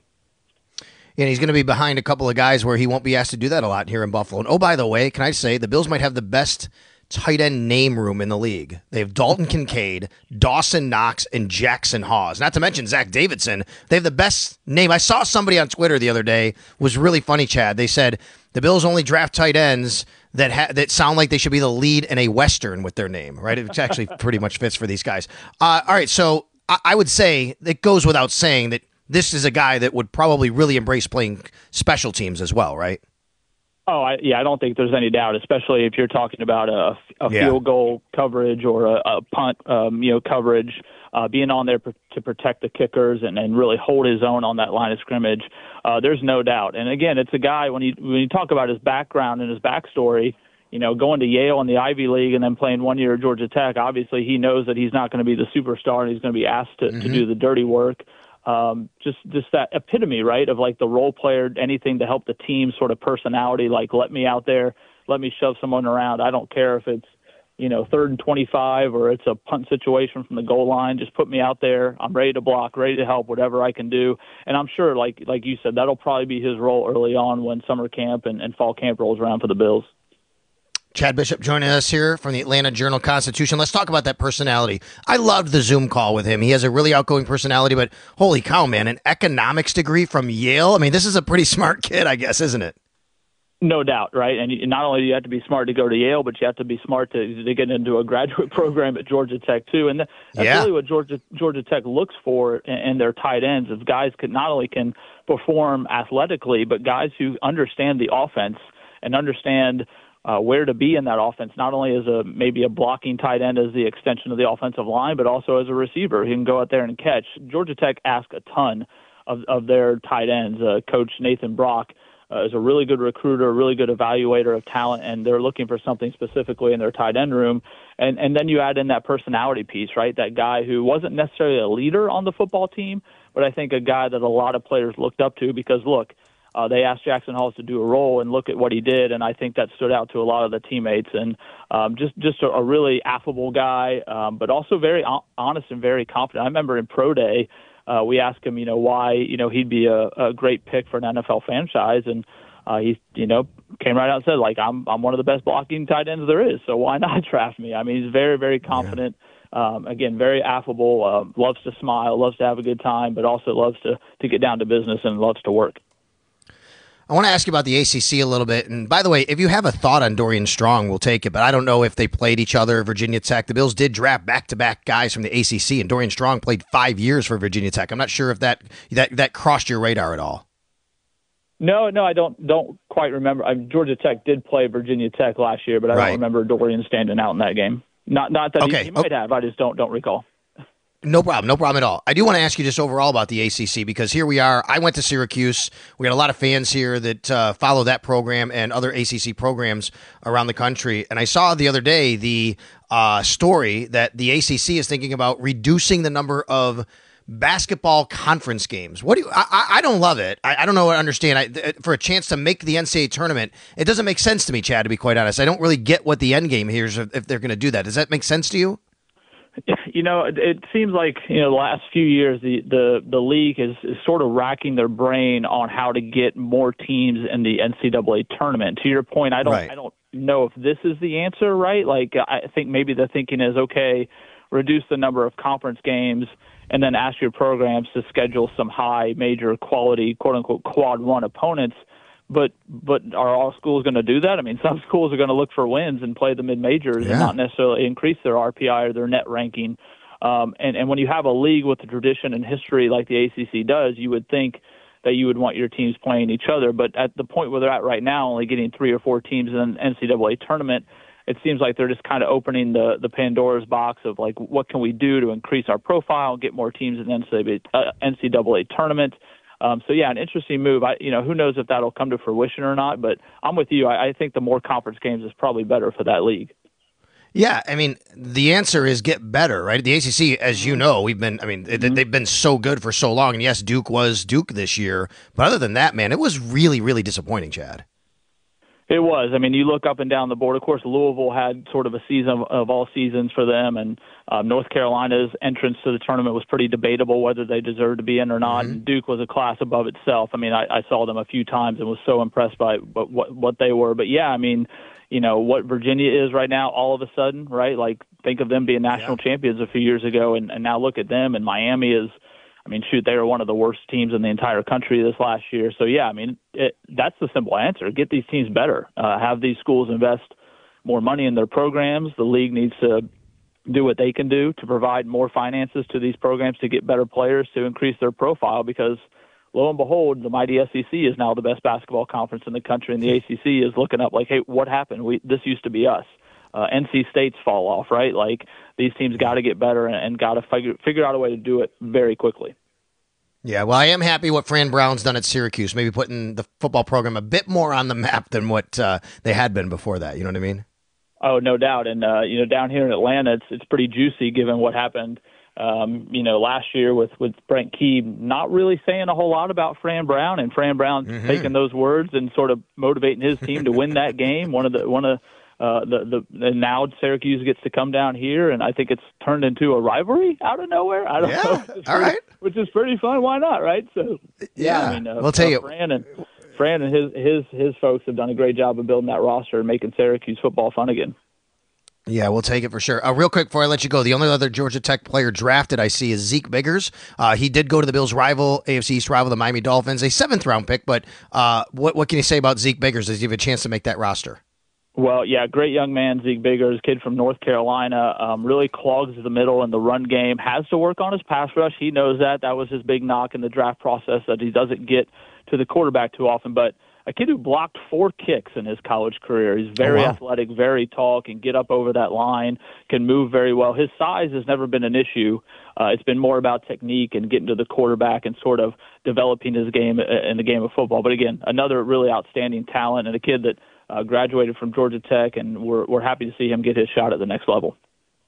And he's going to be behind a couple of guys where he won't be asked to do that a lot here in Buffalo. And, oh, by the way, can I say the Bills might have the best tight end name room in the league. They have Dalton Kincaid, Dawson Knox, and Jackson Hawes. Not to mention Zach Davidson. They have the best name. I saw somebody on Twitter the other day, was really funny, Chad. They said the Bills only draft tight ends that ha- that sound like they should be the lead in a Western with their name, right? It actually pretty much fits for these guys. Uh, all right, so I-, I would say it goes without saying that this is a guy that would probably really embrace playing special teams as well, right? Oh, I, yeah, I don't think there's any doubt, especially if you're talking about a, a Yeah. field goal coverage or a, a punt, um, you know, coverage, uh, being on there pr- to protect the kickers and, and really hold his own on that line of scrimmage. Uh, there's no doubt. And again, it's a guy when you when you talk about his background and his backstory, you know, going to Yale in the Ivy League and then playing one year at Georgia Tech. Obviously, he knows that he's not going to be the superstar and he's going to be asked to, mm-hmm. to do the dirty work. Um, just just that epitome, right, of like the role player, anything to help the team sort of personality, like let me out there, let me shove someone around. I don't care if it's, you know, third and twenty-five or it's a punt situation from the goal line. Just put me out there. I'm ready to block, ready to help, whatever I can do. And I'm sure, like like you said, that'll probably be his role early on when summer camp and, and fall camp rolls around for the Bills. Chad Bishop joining us here from the Atlanta Journal-Constitution. Let's talk about that personality. I loved the Zoom call with him. He has a really outgoing personality, but holy cow, man, an economics degree from Yale? I mean, this is a pretty smart kid, I guess, isn't it? No doubt, right? And not only do you have to be smart to go to Yale, but you have to be smart to, to get into a graduate program at Georgia Tech, too. And that's yeah. really what Georgia Georgia Tech looks for in, in their tight ends, is guys can not only can perform athletically, but guys who understand the offense and understand – Uh, where to be in that offense, not only as a maybe a blocking tight end as the extension of the offensive line, but also as a receiver who can go out there and catch. Georgia Tech asked a ton of, of their tight ends. Uh, Coach Nathan Brock uh, is a really good recruiter, a really good evaluator of talent, and they're looking for something specifically in their tight end room. And, and then you add in that personality piece, right? That guy who wasn't necessarily a leader on the football team, but I think a guy that a lot of players looked up to because, look, Uh, they asked Jackson Hollis to do a role and look at what he did, and I think that stood out to a lot of the teammates. And um, just just a, a really affable guy, um, but also very o- honest and very confident. I remember in Pro Day, uh, we asked him, you know, why you know he'd be a, a great pick for an N F L franchise, and uh, he you know came right out and said, like, I'm I'm one of the best blocking tight ends there is, so why not draft me? I mean, he's very very confident. Yeah. Um, again, very affable. Uh, loves to smile, loves to have a good time, but also loves to to get down to business and loves to work. I want to ask you about the A C C a little bit. And by the way, if you have a thought on Dorian Strong, we'll take it. But I don't know if they played each other, Virginia Tech. The Bills did draft back-to-back guys from the A C C, and Dorian Strong played five years for Virginia Tech. I'm not sure if that that, that crossed your radar at all. No, no, I don't don't quite remember. I mean, Georgia Tech did play Virginia Tech last year, but I right. don't remember Dorian standing out in that game. Not not that okay. he, he might okay. have. I just don't don't recall. No problem. No problem at all. I do want to ask you just overall about the A C C, because here we are. I went to Syracuse. We got a lot of fans here that uh, follow that program and other A C C programs around the country. And I saw the other day the uh, story that the A C C is thinking about reducing the number of basketball conference games. What do you, I, I don't love it. I, I don't know what I understand. I, for a chance to make the N C double A tournament, it doesn't make sense to me, Chad, to be quite honest. I don't really get what the end game here is if they're going to do that. Does that make sense to you? You know, it, it seems like, you know, the last few years, the, the, the league is, is sort of racking their brain on how to get more teams in the N C double A tournament. To your point, I don't, right. I don't know if this is the answer, right? Like, I think maybe the thinking is, okay, reduce the number of conference games and then ask your programs to schedule some high major quality, quote unquote, quad one opponents. But but are all schools going to do that? I mean, some schools are going to look for wins and play the mid-majors yeah. and not necessarily increase their R P I or their net ranking. Um, and, and when you have a league with a tradition and history like the A C C does, you would think that you would want your teams playing each other. But at the point where they're at right now, only getting three or four teams in an N C double A tournament, it seems like they're just kind of opening the, the Pandora's box of, like, what can we do to increase our profile, get more teams in the N C double A tournament. Um, so, yeah, an interesting move. I, you know, who knows if that'll come to fruition or not, but I'm with you. I, I think the more conference games is probably better for that league. Yeah, I mean, the answer is get better, right? The A C C, as you know, we've been, I mean, mm-hmm. they've been so good for so long. And yes, Duke was Duke this year. But other than that, man, it was really, really disappointing, Chad. It was. I mean, you look up and down the board. Of course, Louisville had sort of a season of, of all seasons for them, and um, North Carolina's entrance to the tournament was pretty debatable whether they deserved to be in or not. Mm-hmm. And Duke was a class above itself. I mean, I, I saw them a few times and was so impressed by what, what what they were. But yeah, I mean, you know what Virginia is right now. All of a sudden, right? Like, think of them being national yeah. champions a few years ago, and, and now look at them. And Miami is. I mean, shoot, they were one of the worst teams in the entire country this last year. So, yeah, I mean, it, that's the simple answer. Get these teams better. Uh, have these schools invest more money in their programs. The league needs to do what they can do to provide more finances to these programs to get better players, to increase their profile, because lo and behold, the mighty S E C is now the best basketball conference in the country, and the A C C is looking up like, hey, what happened? We This used to be us. Uh, N C State's fall off, right? Like, these teams got to get better and, and got to figure, figure out a way to do it very quickly. Yeah, well, I am happy what Fran Brown's done at Syracuse, maybe putting the football program a bit more on the map than what uh, they had been before that. You know what I mean? Oh, no doubt. And, uh, you know, down here in Atlanta, it's it's pretty juicy given what happened, um, you know, last year with, with Brent Key not really saying a whole lot about Fran Brown, and Fran Brown mm-hmm. taking those words and sort of motivating his team to win that game. One of the one of Uh, the, the and now Syracuse gets to come down here, and I think it's turned into a rivalry out of nowhere. I don't yeah, know, all pretty, right, which is pretty fun. Why not, right? So yeah, yeah. I mean, uh, we'll tell uh, you, Fran and Fran and his his his folks have done a great job of building that roster and making Syracuse football fun again. Yeah, we'll take it for sure. Uh, real quick before I let you go, the only other Georgia Tech player drafted I see is Zeke Biggers. Uh, he did go to the Bills' rival, A F C East rival, the Miami Dolphins, a seventh round pick. But uh, what what can you say about Zeke Biggers? Does he have a chance to make that roster? Well, yeah, great young man, Zeke Biggers, kid from North Carolina, um, really clogs the middle in the run game, has to work on his pass rush. He knows that. That was his big knock in the draft process, that he doesn't get to the quarterback too often. But a kid who blocked four kicks in his college career. He's very oh, wow. athletic, very tall, can get up over that line, can move very well. His size has never been an issue. Uh, it's been more about technique and getting to the quarterback and sort of developing his game in the game of football. But again, another really outstanding talent and a kid that Uh, graduated from Georgia Tech, and we're we're happy to see him get his shot at the next level.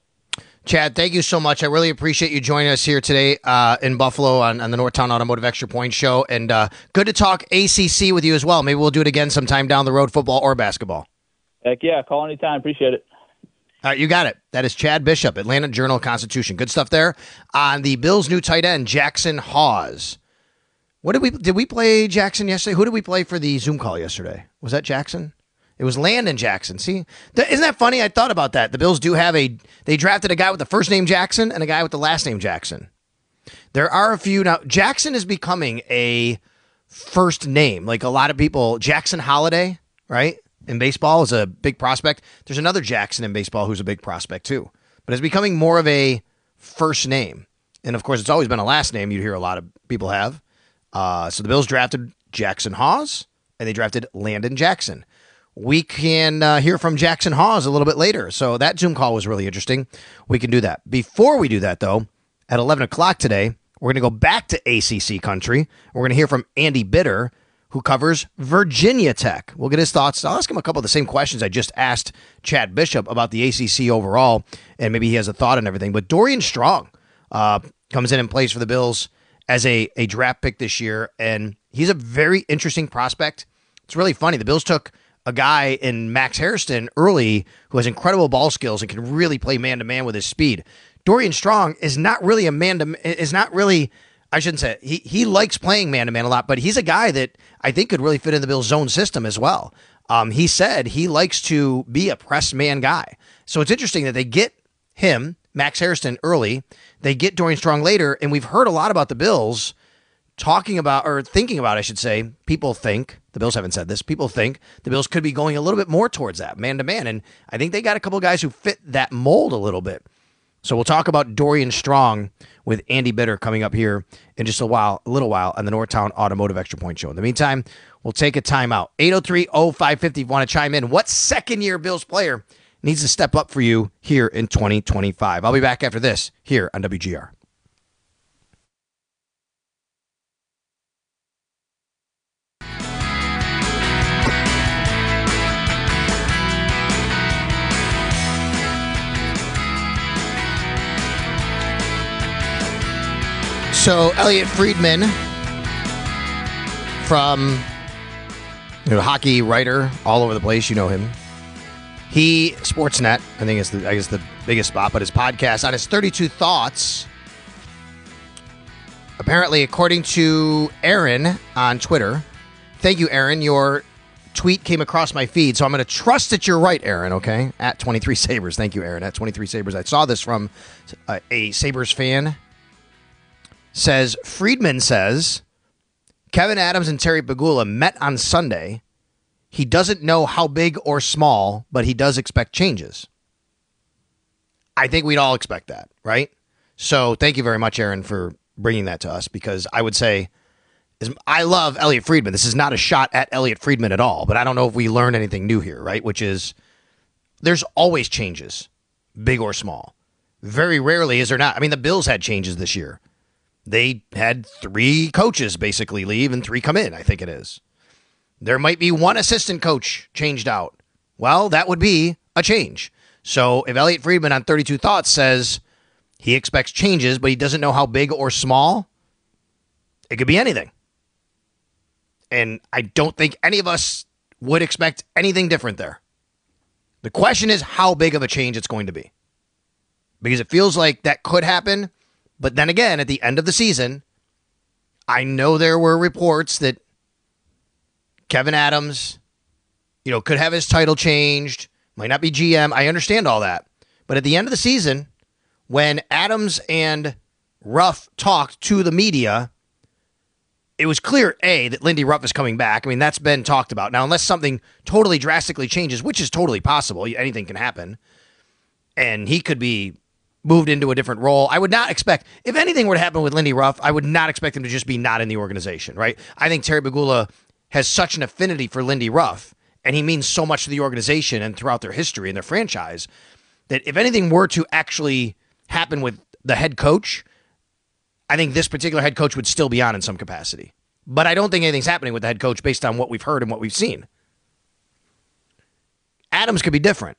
Chad, thank you so much. I really appreciate you joining us here today uh, in Buffalo on, on the Northtown Automotive Extra Point Show, and uh, good to talk A C C with you as well. Maybe we'll do it again sometime down the road, football or basketball. Heck yeah, call anytime. Appreciate it. All right, you got it. That is Chad Bishop, Atlanta Journal-Constitution. Good stuff there. On the Bills' new tight end, Jackson Hawes. What did we did we play Jackson yesterday? Who did we play for the Zoom call yesterday? Was that Jackson? It was Landon Jackson. See, th- isn't that funny? I thought about that. The Bills do have a, they drafted a guy with the first name Jackson and a guy with the last name Jackson. There are a few now. Jackson is becoming a first name. Like a lot of people, Jackson Holiday, right? In baseball is a big prospect. There's another Jackson in baseball who's a big prospect too, but it's becoming more of a first name. And of course, it's always been a last name. You hear a lot of people have. Uh, so the Bills drafted Jackson Hawes and they drafted Landon Jackson. We can uh, hear from Jackson Hawes a little bit later. So that Zoom call was really interesting. We can do that. Before we do that, though, at eleven o'clock today, we're going to go back to A C C country. We're going to hear from Andy Bitter, who covers Virginia Tech. We'll get his thoughts. I'll ask him a couple of the same questions I just asked Chad Bishop about the A C C overall, and maybe he has a thought on everything. But Dorian Strong uh, comes in and plays for the Bills as a, a draft pick this year, and he's a very interesting prospect. It's really funny. The Bills took a guy in Max Hairston early who has incredible ball skills and can really play man-to-man with his speed. Dorian Strong is not really a man-to-man, is not really, I shouldn't say, it. he he likes playing man-to-man a lot, but he's a guy that I think could really fit in the Bills' zone system as well. Um, he said he likes to be a press man guy. So it's interesting that they get him, Max Hairston, early, they get Dorian Strong later, and we've heard a lot about the Bills talking about, or thinking about, I should say, people think, the Bills haven't said this, people think the Bills could be going a little bit more towards that, man-to-man, and I think they got a couple of guys who fit that mold a little bit. So we'll talk about Dorian Strong with Andy Bitter coming up here in just a while, a little while, on the Northtown Automotive Extra Point Show. In the meantime, we'll take a timeout. eight oh three oh five five oh if you want to chime in. What second-year Bills player needs to step up for you here in twenty twenty-five? I'll be back after this here on W G R. So Elliot Friedman, from you know, hockey writer all over the place, you know him. He Sportsnet, I think is the I guess the biggest spot, but his podcast on his thirty-two Thoughts. Apparently, according to Aaron on Twitter, thank you, Aaron. Your tweet came across my feed, so I'm going to trust that you're right, Aaron. Okay, at twenty-three Sabres. Thank you, Aaron. At twenty-three Sabres. I saw this from a, a Sabres fan. says, Friedman says, Kevin Adams and Terry Pegula met on Sunday. He doesn't know how big or small, but he does expect changes. I think we'd all expect that, right? So thank you very much, Aaron, for bringing that to us, because I would say, I love Elliot Friedman. This is not a shot at Elliot Friedman at all, but I don't know if we learned anything new here, right? Which is, there's always changes, big or small. Very rarely is there not. I mean, the Bills had changes this year. They had three coaches basically leave and three come in, I think it is. There might be one assistant coach changed out. Well, that would be a change. So if Elliot Friedman on thirty-two Thoughts says he expects changes, but he doesn't know how big or small, it could be anything. And I don't think any of us would expect anything different there. The question is how big of a change it's going to be. Because it feels like that could happen. But then again, at the end of the season, I know there were reports that Kevin Adams, you know, could have his title changed, might not be G M. I understand all that. But at the end of the season, when Adams and Ruff talked to the media, it was clear, A, that Lindy Ruff is coming back. I mean, that's been talked about. Now, unless something totally drastically changes, which is totally possible, anything can happen, and he could be moved into a different role. I would not expect, if anything were to happen with Lindy Ruff, I would not expect him to just be not in the organization, right? I think Terry Pegula has such an affinity for Lindy Ruff, and he means so much to the organization and throughout their history and their franchise, that if anything were to actually happen with the head coach, I think this particular head coach would still be on in some capacity. But I don't think anything's happening with the head coach based on what we've heard and what we've seen. Adams could be different.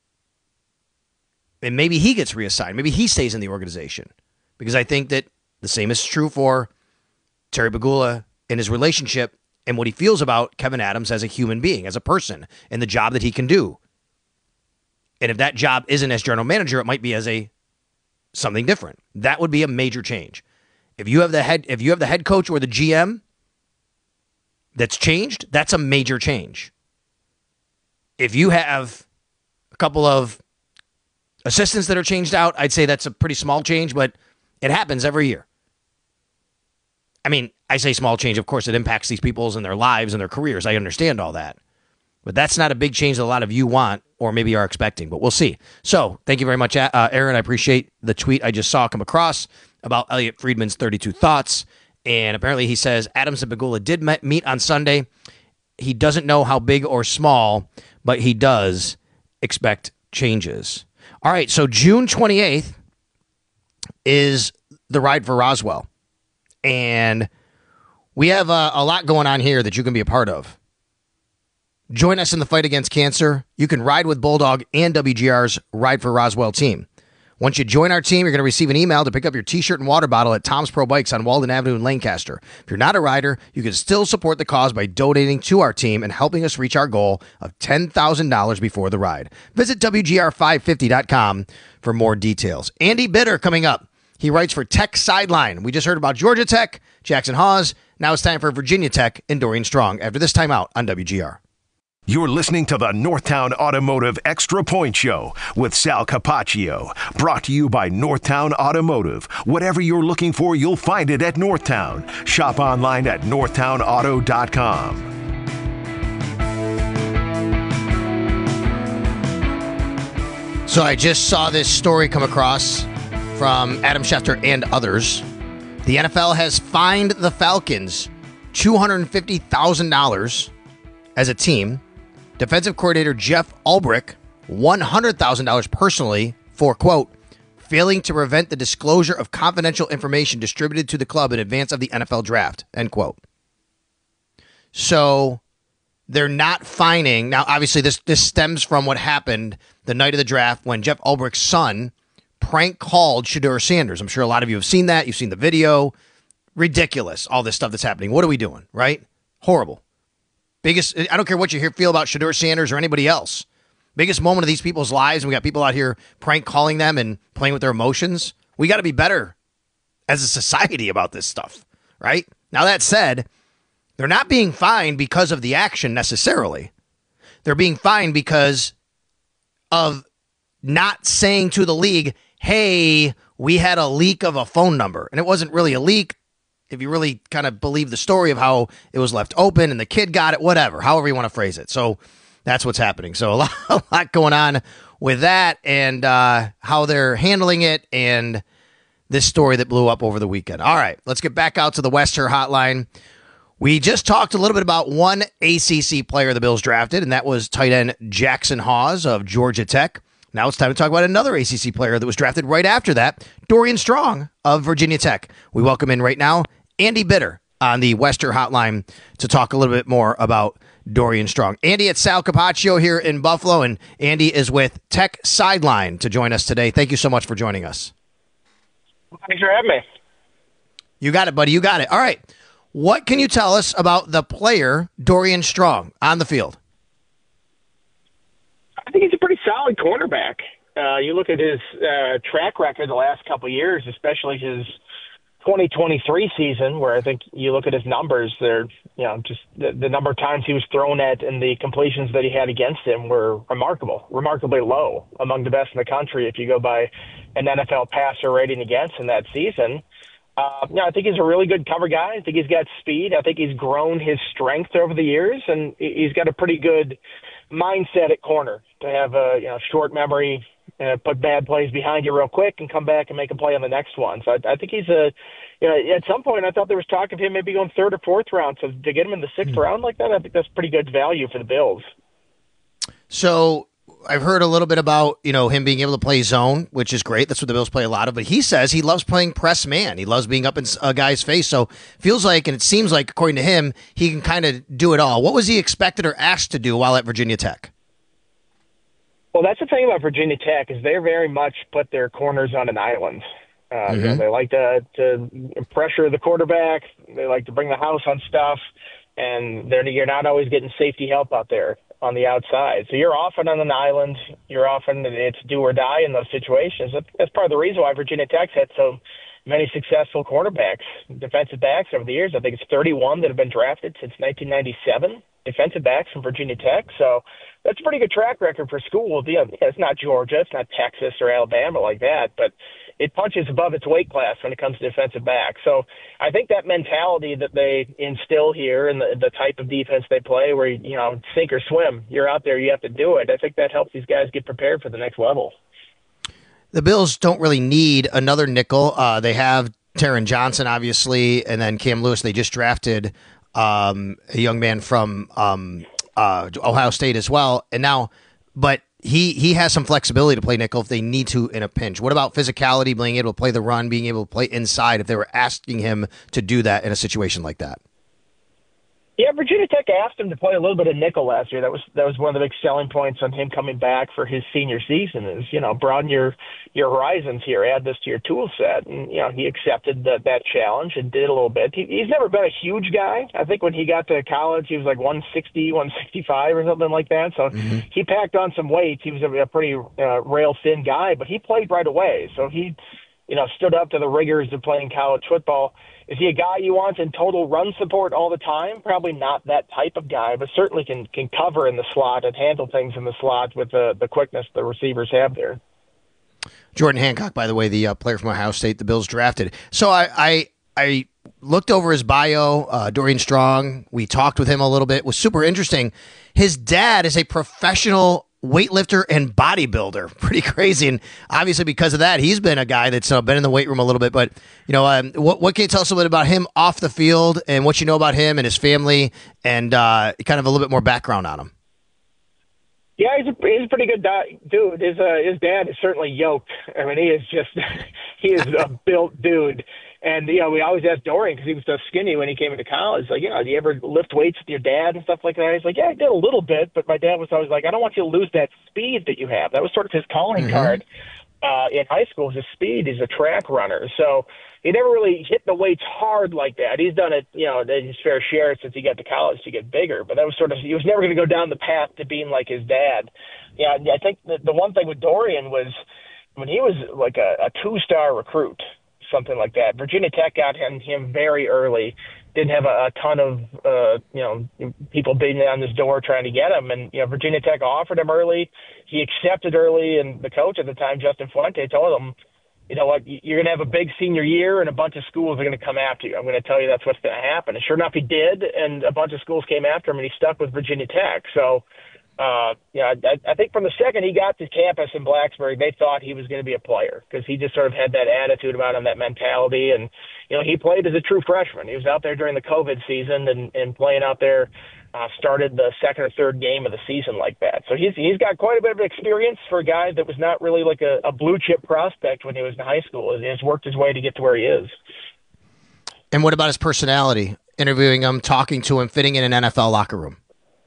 And maybe he gets reassigned. Maybe he stays in the organization. Because I think that the same is true for Terry Pegula in his relationship and what he feels about Kevin Adams as a human being, as a person, and the job that he can do. And if that job isn't as general manager, it might be as a something different. That would be a major change. If you have the head, if you have the head coach or the G M that's changed, that's a major change. If you have a couple of assistants that are changed out, I'd say that's a pretty small change, but it happens every year. I mean, I say small change, of course, it impacts these people's and their lives and their careers. I understand all that. But that's not a big change that a lot of you want or maybe are expecting, but we'll see. So thank you very much, uh, Aaron. I appreciate the tweet I just saw come across about Elliot Friedman's thirty-two Thoughts. And apparently he says Adams and Pegula did meet on Sunday. He doesn't know how big or small, but he does expect changes. All right, so June twenty-eighth is the Ride for Roswell. And we have uh, a lot going on here that you can be a part of. Join us in the fight against cancer. You can ride with Bulldog and W G R's Ride for Roswell team. Once you join our team, you're going to receive an email to pick up your t-shirt and water bottle at Tom's Pro Bikes on Walden Avenue in Lancaster. If you're not a rider, you can still support the cause by donating to our team and helping us reach our goal of ten thousand dollars before the ride. Visit W G R five fifty dot com for more details. Andy Bitter coming up. He writes for Tech Sideline. We just heard about Georgia Tech, Jackson Hawes. Now it's time for Virginia Tech and Dorian Strong after this timeout on W G R. You're listening to the Northtown Automotive Extra Point Show with Sal Capaccio. Brought to you by Northtown Automotive. Whatever you're looking for, you'll find it at Northtown. Shop online at northtown auto dot com. So I just saw this story come across from Adam Schefter and others. The N F L has fined the Falcons two hundred fifty thousand dollars as a team. Defensive coordinator Jeff Ulbrich, one hundred thousand dollars personally for, quote, failing to prevent the disclosure of confidential information distributed to the club in advance of the N F L draft, end quote. So they're not fining. Now, obviously, this, this stems from what happened the night of the draft when Jeff Ulbrich's son prank called Shedeur Sanders. I'm sure a lot of you have seen that. You've seen the video. Ridiculous, all this stuff that's happening. What are we doing, right? Horrible. Biggest, I don't care what you hear, feel about Shedeur Sanders or anybody else. Biggest moment of these people's lives, and we got people out here prank calling them and playing with their emotions. We got to be better as a society about this stuff, right? Now, that said, they're not being fined because of the action necessarily. They're being fined because of not saying to the league, hey, we had a leak of a phone number. And it wasn't really a leak if you really kind of believe the story of how it was left open and the kid got it, whatever, however you want to phrase it. So that's what's happening. So a lot, a lot going on with that and uh, how they're handling it and this story that blew up over the weekend. All right, let's get back out to the Wester hotline. We just talked a little bit about one A C C player the Bills drafted, and that was tight end Jackson Hawes of Georgia Tech. Now it's time to talk about another A C C player that was drafted right after that, Dorian Strong of Virginia Tech. We welcome in right now Andy Bitter on the Wester hotline to talk a little bit more about Dorian Strong. Andy, it's Sal Capaccio here in Buffalo, and Andy is with Tech Sideline to join us today. Thank you so much for joining us. Thanks for having me. You got it, buddy. You got it. All right. What can you tell us about the player, Dorian Strong, on the field? I think he's a pretty solid cornerback. Uh, you look at his uh, track record the last couple of years, especially his twenty twenty-three season, where I think you look at his numbers, they're, you know, just the, the number of times he was thrown at and the completions that he had against him were remarkable, remarkably low, among the best in the country if you go by an N F L passer rating against in that season. Uh, you know, I think he's a really good cover guy. I think he's got speed. I think he's grown his strength over the years, and he's got a pretty good mindset at corner to have a you know short memory, uh, put bad plays behind you real quick, and come back and make a play on the next one. So I, I think he's a, you know, at some point I thought there was talk of him maybe going third or fourth round. So to get him in the sixth mm-hmm. round like that, I think that's pretty good value for the Bills. So I've heard a little bit about, you know, him being able to play zone, which is great. That's what the Bills play a lot of. But he says he loves playing press man. He loves being up in a guy's face. So feels like, and it seems like, according to him, he can kind of do it all. What was he expected or asked to do while at Virginia Tech? Well, that's the thing about Virginia Tech is they're very much put their corners on an island. Uh, mm-hmm. you know, they like to, to pressure the quarterback. They like to bring the house on stuff. And they're, you're not always getting safety help out there on the outside. So you're often on an island. You're often, it's do or die in those situations. That's part of the reason why Virginia Tech's had so many successful cornerbacks, defensive backs over the years. I think it's thirty-one that have been drafted since nineteen ninety-seven, defensive backs from Virginia Tech. So that's a pretty good track record for school. You know, it's not Georgia, it's not Texas or Alabama like that, but it punches above its weight class when it comes to defensive back. So I think that mentality that they instill here and the, the type of defense they play where, you know, sink or swim, you're out there, you have to do it. I think that helps these guys get prepared for the next level. The Bills don't really need another nickel. Uh, they have Taron Johnson, obviously, and then Cam Lewis. They just drafted um, a young man from um, uh, Ohio State as well. And now, but He he has some flexibility to play nickel if they need to in a pinch. What about physicality, being able to play the run, being able to play inside if they were asking him to do that in a situation like that? Yeah, Virginia Tech asked him to play a little bit of nickel last year. That was that was one of the big selling points on him coming back for his senior season is, you know, broaden your, your horizons here, add this to your tool set. And, you know, he accepted that, that challenge and did a little bit. He, he's never been a huge guy. I think when he got to college, he was like one sixty, one sixty-five or something like that. So mm-hmm. he packed on some weight. He was a, a pretty uh, rail-thin guy, but he played right away. So he, you know, stood up to the rigors of playing college football. Is he a guy you want in total run support all the time? Probably not that type of guy, but certainly can can cover in the slot and handle things in the slot with the, the quickness the receivers have there. Jordan Hancock, by the way, the uh, player from Ohio State, the Bills drafted. So I I, I looked over his bio, uh, Dorian Strong. We talked with him a little bit. It was super interesting. His dad is a professional weightlifter and bodybuilder. Pretty crazy. And obviously because of that, he's been a guy that's uh, been in the weight room a little bit. But, you know, um, what, what can you tell us a little bit about him off the field and what you know about him and his family and uh, kind of a little bit more background on him? Yeah, he's a, he's a pretty good di- dude. His, uh, his dad is certainly yoked. I mean, he is just, he is a built dude. And, you know, we always asked Dorian because he was so skinny when he came into college. Like, you know, do you ever lift weights with your dad and stuff like that? He's like, yeah, I did a little bit. But my dad was always like, I don't want you to lose that speed that you have. That was sort of his calling mm-hmm. card uh, in high school. His speed. He's a track runner. So he never really hit the weights hard like that. He's done it, you know, his fair share since he got to college to get bigger. But that was sort of, he was never going to go down the path to being like his dad. Yeah, I think the, the one thing with Dorian was when he was like a, a two-star recruit, something like that. Virginia Tech got him, him very early. Didn't have a, a ton of uh, you know people beating on his door trying to get him, and you know Virginia Tech offered him early. He accepted early, and the coach at the time, Justin Fuente, told him, you know what, you're going to have a big senior year and a bunch of schools are going to come after you. I'm going to tell you that's what's going to happen. And sure enough, he did, and a bunch of schools came after him, and he stuck with Virginia Tech. So, uh, yeah, I, I think from the second he got to campus in Blacksburg, they thought he was going to be a player because he just sort of had that attitude about him, that mentality. And, you know, he played as a true freshman. He was out there during the COVID season and, and playing out there. Uh, started the second or third game of the season like that. So he's he's got quite a bit of experience for a guy that was not really like a, a blue-chip prospect when he was in high school. He's worked his way to get to where he is. And what about his personality? Interviewing him, talking to him, fitting in an N F L locker room?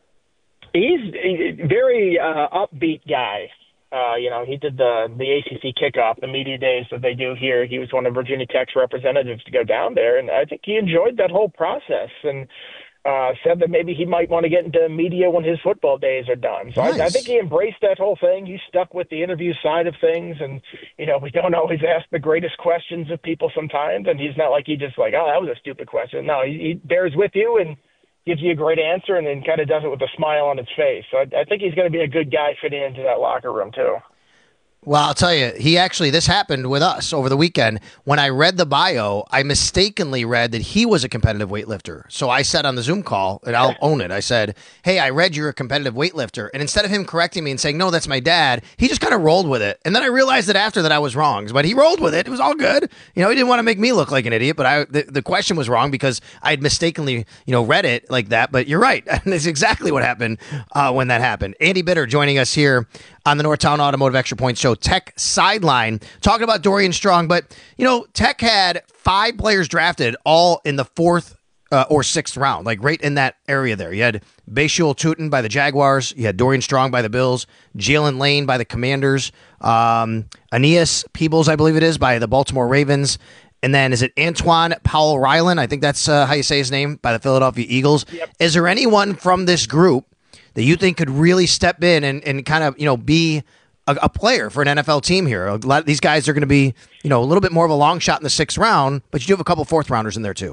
He's a very uh, upbeat guy. Uh, you know, he did the, the A C C kickoff, the media days that they do here. He was one of Virginia Tech's representatives to go down there, and I think he enjoyed that whole process. And Uh, said that maybe he might want to get into media when his football days are done. So nice. I, I think he embraced that whole thing. He stuck with the interview side of things. And, you know, we don't always ask the greatest questions of people sometimes. And he's not like he just like, oh, that was a stupid question. No, he, he bears with you and gives you a great answer and then kind of does it with a smile on his face. So I, I think he's going to be a good guy fitting into that locker room too. Well, I'll tell you, he actually, this happened with us over the weekend. When I read the bio, I mistakenly read that he was a competitive weightlifter. So I said on the Zoom call, and I'll own it, I said, hey, I read you're a competitive weightlifter. And instead of him correcting me and saying, no, that's my dad, he just kind of rolled with it. And then I realized that after that I was wrong. But he rolled with it. It was all good. You know, he didn't want to make me look like an idiot, but I the, the question was wrong because I had mistakenly, you know, read it like that. But you're right. And that's exactly what happened uh, when that happened. Andy Bitter joining us here on the Northtown Automotive Extra Point Show. Tech Sideline, talking about Dorian Strong. But, you know, Tech had five players drafted all in the fourth uh, or sixth round, like right in that area there. You had Bashul Tutin by the Jaguars. You had Dorian Strong by the Bills. Jalen Lane by the Commanders. Um, Aeneas Peebles, I believe it is, by the Baltimore Ravens. And then is it Antoine Powell Ryland? I think that's uh, how you say his name, by the Philadelphia Eagles. Yep. Is there anyone from this group that you think could really step in and, and kind of, you know, be a, a player for an N F L team here? A lot of these guys are going to be, you know, a little bit more of a long shot in the sixth round, but you do have a couple fourth rounders in there too.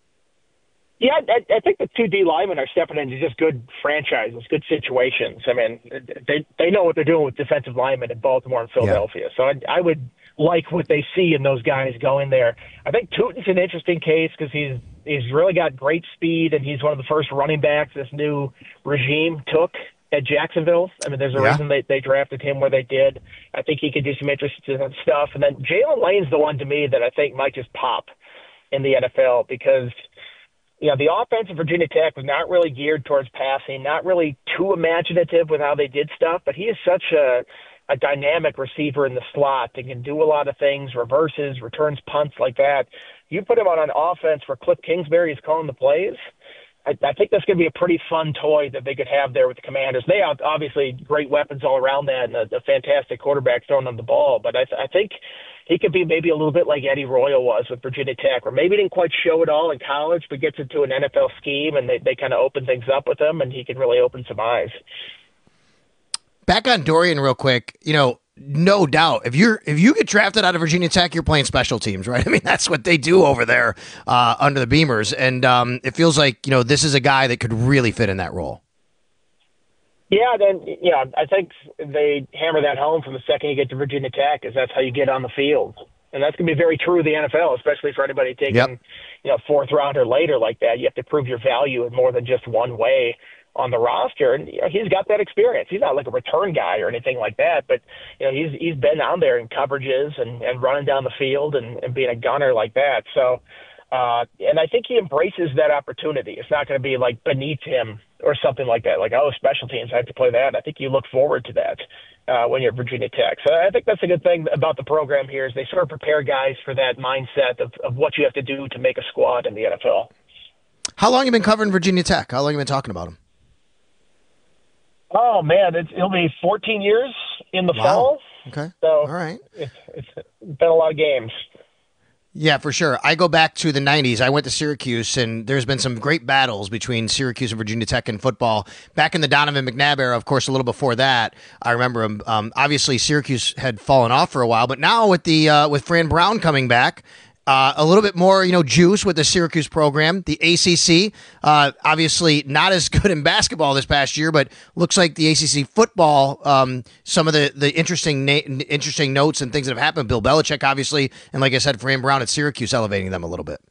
Yeah, I, I think the two D linemen are stepping into just good franchises, good situations. I mean, they they know what they're doing with defensive linemen in Baltimore and Philadelphia. Yeah. So I, I would like what they see in those guys going there. I think Tutin's an interesting case because he's he's really got great speed, and he's one of the first running backs this new regime took at Jacksonville. I mean, there's a yeah. reason they, they drafted him where they did. I think he could do some interesting stuff. And then Jalen Lane's the one to me that I think might just pop in the N F L because – you know, the offense of Virginia Tech was not really geared towards passing, not really too imaginative with how they did stuff, but he is such a, a dynamic receiver in the slot that can do a lot of things, reverses, returns punts like that. You put him on an offense where Cliff Kingsbury is calling the plays, I, I think that's going to be a pretty fun toy that they could have there with the Commanders. They have obviously great weapons all around that and a, a fantastic quarterback throwing them the ball, but I, I think – he could be maybe a little bit like Eddie Royal was with Virginia Tech, or maybe didn't quite show it all in college, but gets into an N F L scheme and they, they kind of open things up with him, and he can really open some eyes. Back on Dorian real quick, you know, no doubt, if you're if you get drafted out of Virginia Tech, you're playing special teams, right? I mean, that's what they do over there uh, under the Beamers, and um, it feels like, you know, this is a guy that could really fit in that role. Yeah, then, you know, I think they hammer that home from the second you get to Virginia Tech, is that's how you get on the field. And that's going to be very true of the N F L, especially for anybody taking, yep. you know, fourth round or later like that. You have to prove your value in more than just one way on the roster. And you know, he's got that experience. He's not like a return guy or anything like that, but, you know, he's he's been down there in coverages and, and running down the field and, and being a gunner like that. So, uh, and I think he embraces that opportunity. It's not going to be like beneath him or something like that, like, oh, special teams, I have to play that. I think you look forward to that uh, when you're at Virginia Tech. So I think that's a good thing about the program here is they sort of prepare guys for that mindset of, of what you have to do to make a squad in the N F L. How long have you been covering Virginia Tech? How long have you been talking about them? Oh, man, it's, it'll be fourteen years in the wow. fall. Okay, so all right. It's, it's been a lot of games. Yeah, for sure. I go back to the nineties. I went to Syracuse, and there's been some great battles between Syracuse and Virginia Tech in football. Back in the Donovan McNabb era, of course, a little before that, I remember him. Um, obviously, Syracuse had fallen off for a while, but now with the uh, with Fran Brown coming back, Uh, a little bit more, you know, juice with the Syracuse program. The A C C, uh, obviously not as good in basketball this past year, but looks like the A C C football, um, some of the, the interesting na- interesting notes and things that have happened. Bill Belichick, obviously, and like I said, Fran Brown at Syracuse elevating them a little bit.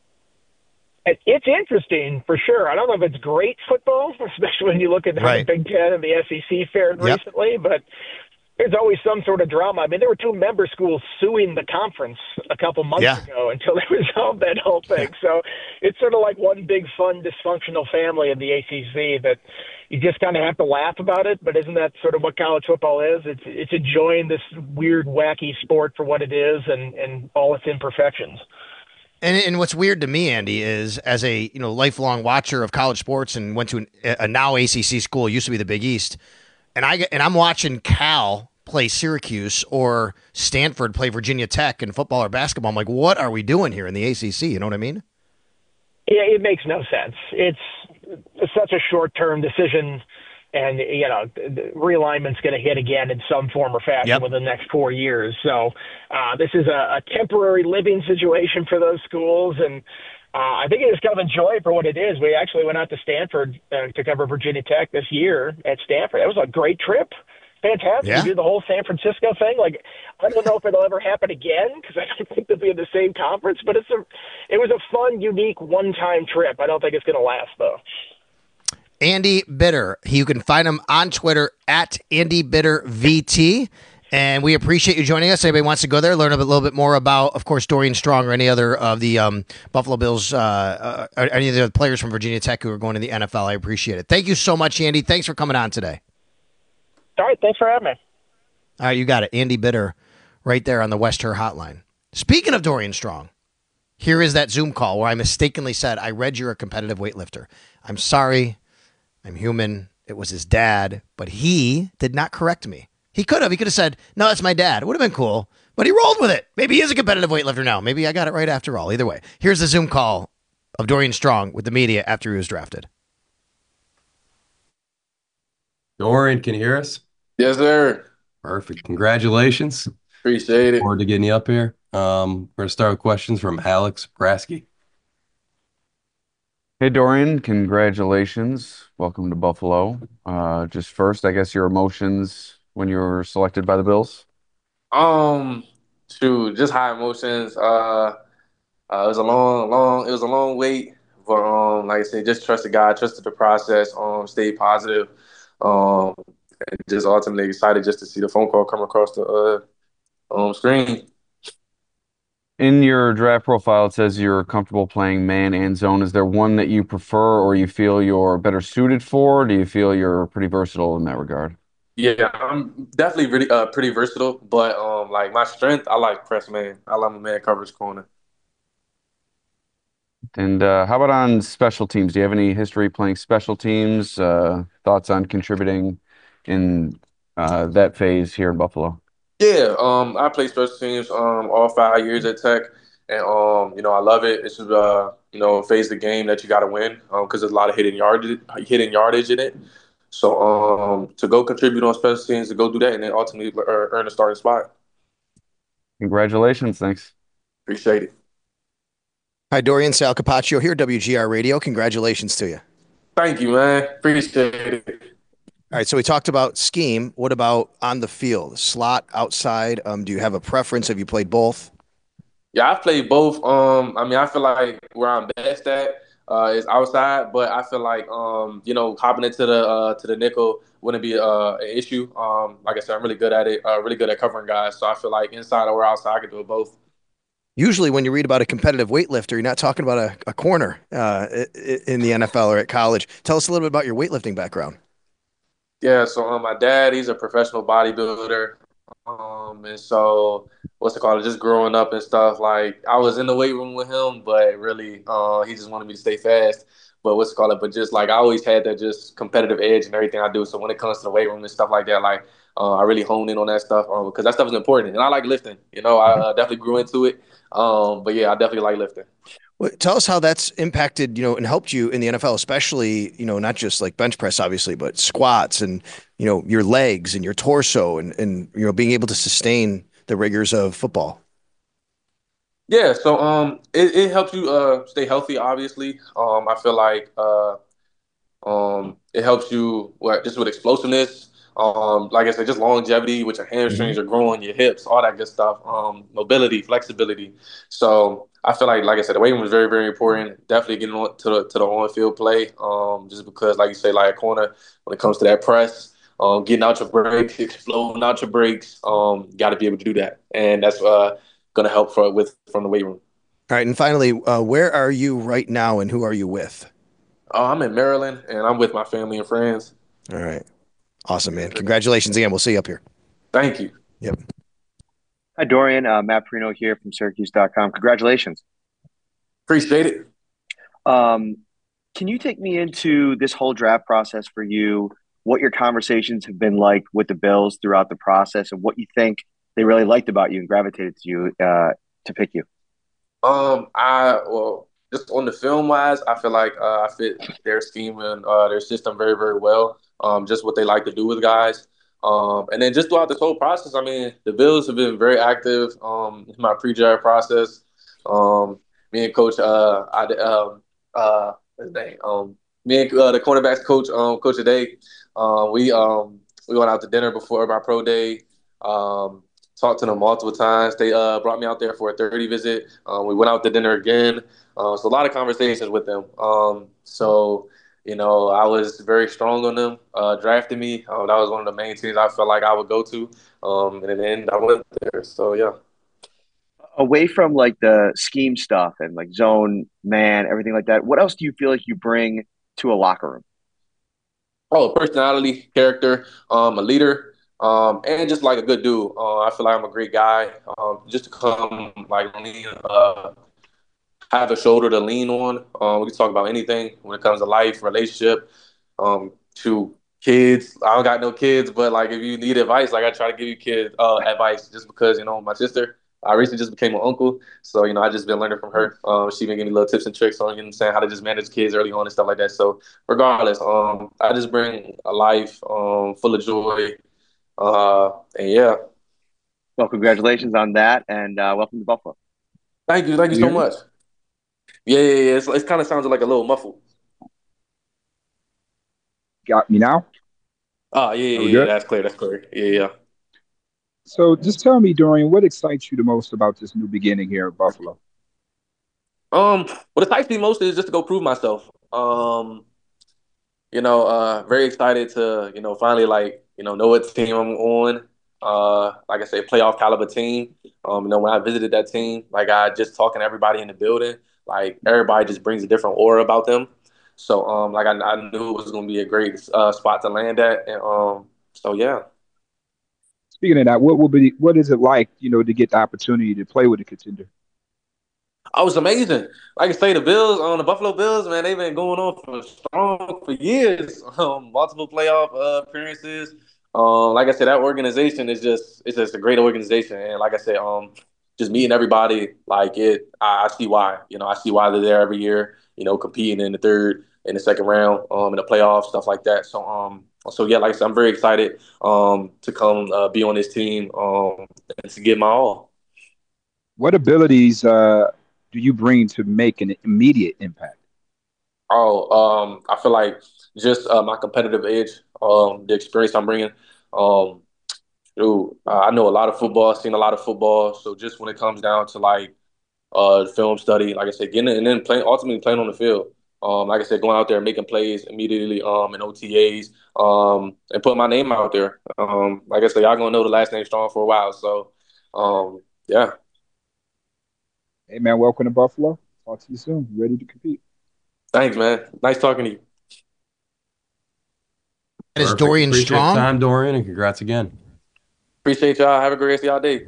It's interesting for sure. I don't know if it's great football, especially when you look at how Right. the Big Ten and the S E C fared Yep. recently, but there's always some sort of drama. I mean, there were two member schools suing the conference a couple months Yeah. ago until they resolved that whole thing. So it's sort of like one big, fun, dysfunctional family in the A C C that you just kind of have to laugh about it. But isn't that sort of what college football is? It's it's enjoying this weird, wacky sport for what it is and, and all its imperfections. And, and what's weird to me, Andy, is as a you know lifelong watcher of college sports and went to an, a now A C C school, used to be the Big East, and I and I'm watching Cal play Syracuse or Stanford play Virginia Tech in football or basketball. I'm like, what are we doing here in the A C C? You know what I mean? Yeah, it makes no sense. It's, it's such a short-term decision, and you know, the realignment's going to hit again in some form or fashion Yep. within the next four years. So uh, this is a, a temporary living situation for those schools, and uh, I think you just kind of enjoy it for what it is. We actually went out to Stanford uh, to cover Virginia Tech this year at Stanford. That was a great trip. Fantastic. Yeah. We did the whole San Francisco thing. Like, I don't know if it'll ever happen again because I don't think they'll be in the same conference, but it's a, it was a fun, unique, one-time trip. I don't think it's going to last, though. Andy Bitter. You can find him on Twitter at Andy Bitter V T. And we appreciate you joining us. Anybody wants to go there, learn a bit- little bit more about, of course, Dorian Strong or any other of the um, Buffalo Bills, uh, uh, any of the players from Virginia Tech who are going to the N F L. I appreciate it. Thank you so much, Andy. Thanks for coming on today. All right, thanks for having me. All right, you got it. Andy Bitter right there on the West Her hotline. Speaking of Dorian Strong, here is that Zoom call where I mistakenly said, I read you're a competitive weightlifter. I'm sorry. I'm human. It was his dad, but he did not correct me. He could have. He could have said, no, that's my dad. It would have been cool, but he rolled with it. Maybe he is a competitive weightlifter now. Maybe I got it right after all. Either way, here's the Zoom call of Dorian Strong with the media after he was drafted. Dorian, can you hear us? Yes, sir. Perfect. Congratulations. Appreciate it. Forward to getting you up here. Um, we're going to start with questions from Alex Brasky. Hey, Dorian, congratulations. Welcome to Buffalo. Uh, just first, I guess your emotions when you were selected by the Bills. Um, shoot, just high emotions. Uh, uh, it was a long, long, it was a long wait, but um, like I said, just trusted God, trusted the process, um, stayed positive, um, and just ultimately excited just to see the phone call come across the uh, um, screen. In your draft profile, it says you're comfortable playing man and zone. Is there one that you prefer or you feel you're better suited for? Do you feel you're pretty versatile in that regard? Yeah, I'm definitely really uh pretty versatile, but um, like my strength, I like press man. I love my man coverage corner. And uh, how about on special teams? Do you have any history playing special teams? Uh, thoughts on contributing in uh, that phase here in Buffalo? Yeah, um, I played special teams um all five years at Tech, and um, you know, I love it. It's just uh, you know, a phase of the game that you got to win um because there's a lot of hidden yardage, hidden yardage in it. So um, to go contribute on special teams, to go do that, and then ultimately earn earn a starting spot. Congratulations. Thanks. Appreciate it. Hi, Dorian. Sal Capaccio here, W G R Radio. Congratulations to you. Thank you, man. Appreciate it. All right, so we talked about scheme. What about on the field? Slot, outside? Um, do you have a preference? Have you played both? Yeah, I've played both. Um, I mean, I feel like where I'm best at uh, is outside, but I feel like um, you know, hopping into the uh, to the nickel wouldn't be uh, an issue. Um, like I said, I'm really good at it. Uh, really good at covering guys. So I feel like inside or outside, I could do it both. Usually when you read about a competitive weightlifter, you're not talking about a, a corner uh, in the N F L or at college. Tell us a little bit about your weightlifting background. Yeah, so um, my dad, he's a professional bodybuilder. Um, and so what's it called? Just growing up and stuff, like I was in the weight room with him, but really, uh, he just wanted me to stay fast. But what's it called? But just like I always had that just competitive edge in everything I do. So when it comes to the weight room and stuff like that, like uh, I really hone in on that stuff um, because that stuff is important. And I like lifting. You know, I uh, definitely grew into it. Um, but yeah, I definitely like lifting. Well, tell us how that's impacted, you know, and helped you in the N F L, especially, you know, not just like bench press, obviously, but squats and, you know, your legs and your torso and, and, you know, being able to sustain the rigors of football. Yeah, so um, it, it helps you uh stay healthy. Obviously, um, I feel like uh Um, it helps you what just with explosiveness. Um, like I said, just longevity with your Hmm. hamstrings, your growing, your hips, all that good stuff. Um, mobility, flexibility. So I feel like, like I said, the weight room was very, very important. Definitely getting on to the to the on field play. Um, just because, like you say, like a corner when it comes to that press, um, getting out your breaks, exploding out your breaks. Um, got to be able to do that, and that's uh gonna help for with from the weight room. All right, and finally, uh, where are you right now, and who are you with? Uh, I'm in Maryland, and I'm with my family and friends. All right, awesome, man. Yes, sir. Congratulations again. We'll see you up here. Thank you. Yep. Hi, Dorian. Uh, Matt Perino here from Syracuse dot com. Congratulations. Appreciate it. Um, can you take me into this whole draft process for you, what your conversations have been like with the Bills throughout the process, and what you think they really liked about you and gravitated to you uh, to pick you? Um, I well, just on the film wise, I feel like uh, I fit their scheme and uh, their system very, very well. Um, just what they like to do with guys. Um, and then just throughout this whole process, I mean, the Bills have been very active. Um, in my pre-draft process. Um, me and Coach, uh, I um, uh, what's his name? Um, me and uh, the cornerbacks coach, um, Coach Today. Um, we um we went out to dinner before my pro day. Um, talked to them multiple times. They uh, brought me out there for a thirty visit. Um, we went out to dinner again. Uh, so a lot of conversations with them. Um, so, you know, I was very strong on them, uh, drafting me. Um, that was one of the main teams I felt like I would go to. Um, and in the end, I went there. So, yeah. Away from like the scheme stuff and like zone man, everything like that, what else do you feel like you bring to a locker room? Oh, personality, character, um, a leader, um, and just like a good dude. Uh, I feel like I'm a great guy. Um, just to come like lean, uh, have a shoulder to lean on. Um, we can talk about anything when it comes to life, relationship, um, to kids. I don't got no kids, but like if you need advice, like I try to give you kids uh, advice just because you know my sister. I recently just became an uncle, so you know I just been learning from her. Um, she been giving me little tips and tricks on you know what I'm saying how to just manage kids early on and stuff like that. So regardless, um, I just bring a life um full of joy. Uh, and yeah, Well, congratulations on that, and uh, welcome to Buffalo. thank you, thank you You so hear me? much. Yeah, yeah, yeah. It's, it kind of sounds like a little muffled. Got me now? Oh, yeah, Are we yeah, yeah. good? That's clear. That's clear. Yeah, yeah. So just tell me, Dorian, what excites you the most about this new beginning here at Buffalo? Um, what excites me most is just to go prove myself. Um, you know, uh, very excited to, you know, finally like, you know, know what team I'm on. Uh, like I said, playoff caliber team. Um, you know, when I visited that team, like I just talking to everybody in the building, like everybody just brings a different aura about them. So, um, like I, I knew it was going to be a great uh, spot to land at, and um, so yeah. Speaking of that, what will be what is it like, you know, to get the opportunity to play with a contender? Oh, it's amazing. Like I say, the Bills on the Buffalo Bills, man, they've been going on for strong for years. Um, multiple playoff uh, appearances. Um, like I said, that organization is just it's just a great organization. And like I said, um, just meeting everybody, like it, I, I see why. You know, I see why they're there every year. You know, competing in the third, in the second round, um, in the playoffs, stuff like that. So, um, so yeah, like I said, I'm very excited, um, to come uh, be on this team, um, and to give my all. What abilities uh, do you bring to make an immediate impact? Oh, um, I feel like just uh, my competitive edge, um, the experience I'm bringing. Um, dude, uh, I know a lot of football, I've seen a lot of football. So just when it comes down to like uh, film study, like I said, getting it and then playing, ultimately playing on the field. Um, like I said, going out there and making plays immediately, um, in O T As, um, and putting my name out there. Um, like I said, y'all gonna know the last name strong for a while. So, um, yeah. Hey man, welcome to Buffalo. Talk to you soon. You ready to compete? Thanks, man. Nice talking to you. That is Perfect. Dorian Appreciate the Strong. time, Dorian, and congrats again. Appreciate y'all. Have a great rest of y'all day.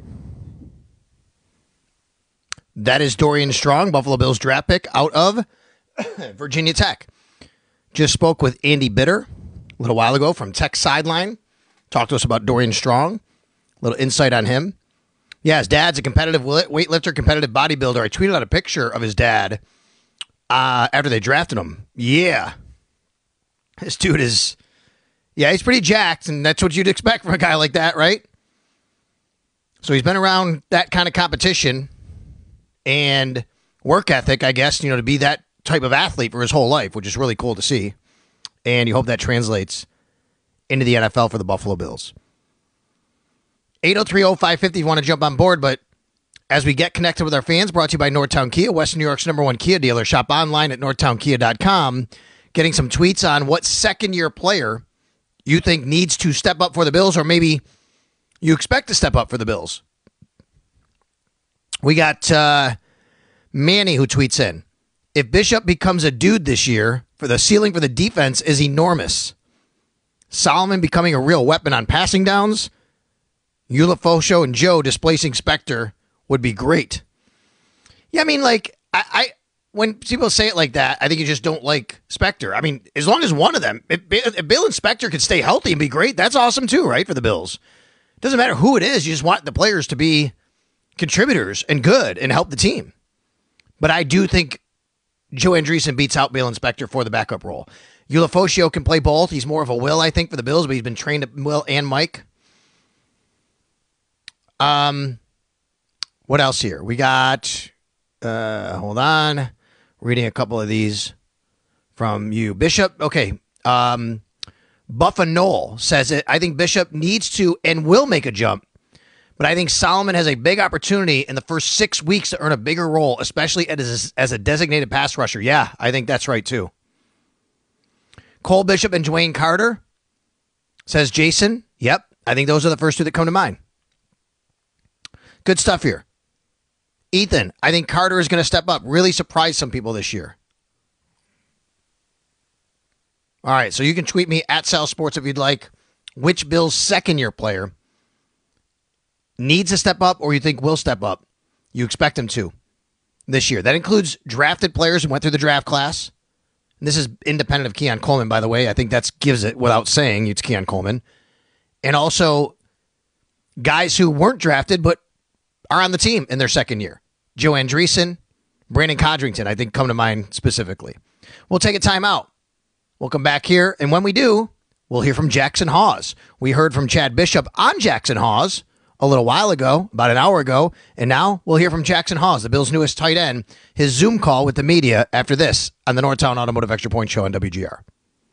That is Dorian Strong, Buffalo Bills draft pick out of Virginia Tech. Just spoke with Andy Bitter a little while ago from Tech Sideline. Talked to us about Dorian Strong. A little insight on him. Yeah, his dad's a competitive weightlifter, competitive bodybuilder. I tweeted out a picture of his dad uh, after they drafted him. Yeah. This dude is, yeah, he's pretty jacked, and that's what you'd expect from a guy like that, right? So he's been around that kind of competition. and work ethic, I guess, you know, to be that type of athlete for his whole life, which is really cool to see. And you hope that translates into the N F L for the Buffalo Bills. eight oh three oh five five oh if you want to jump on board, but as we get connected with our fans, brought to you by Northtown Kia, Western New York's number one Kia dealer. Shop online at northtown kia dot com. Getting some tweets on what second-year player you think needs to step up for the Bills, or maybe you expect to step up for the Bills. We got uh, Manny who tweets in, if Bishop becomes a dude this year, for the ceiling for the defense is enormous. Solomon becoming a real weapon on passing downs, Ulafosho and Joe displacing Spector would be great. Yeah, I mean, like, I, I when people say it like that, I think you just don't like Spector. I mean, as long as one of them, if, if Bill and Spector could stay healthy and be great, that's awesome too, right, for the Bills. Doesn't matter who it is, you just want the players to be contributors and good and help the team. But I do think Joe Andreessen beats out Bill and Spector for the backup role. Ulafosho can play both. He's more of a Will, I think, for the Bills, but he's been trained at Will and Mike. Um... What else here? We got, uh, hold on, reading a couple of these from you. Bishop, okay. Um, Buffa Knoll says it. I think Bishop needs to and will make a jump, but I think Solomon has a big opportunity in the first six weeks to earn a bigger role, especially as, as a designated pass rusher. Yeah, I think that's right too. Cole Bishop and Dwayne Carter, says Jason. Yep, I think those are the first two that come to mind. Good stuff here. Ethan, I think Carter is going to step up. Really surprise some people this year. All right, so you can tweet me at Sal Sports if you'd like. Which Bills second-year player needs to step up or you think will step up? You expect him to this year. That includes drafted players who went through the draft class. And this is independent of Keon Coleman, by the way. I think that gives it without saying it's Keon Coleman. And also guys who weren't drafted but are on the team in their second year. Joe Andreessen, Brandon Codrington, I think, come to mind specifically. We'll take a time out. We'll come back here, and when we do, we'll hear from Jackson Hawes. We heard from Chad Bishop on Jackson Hawes a little while ago, about an hour ago, and now we'll hear from Jackson Hawes, the Bills' newest tight end, his Zoom call with the media after this on the Northtown Automotive Extra Point Show on W G R.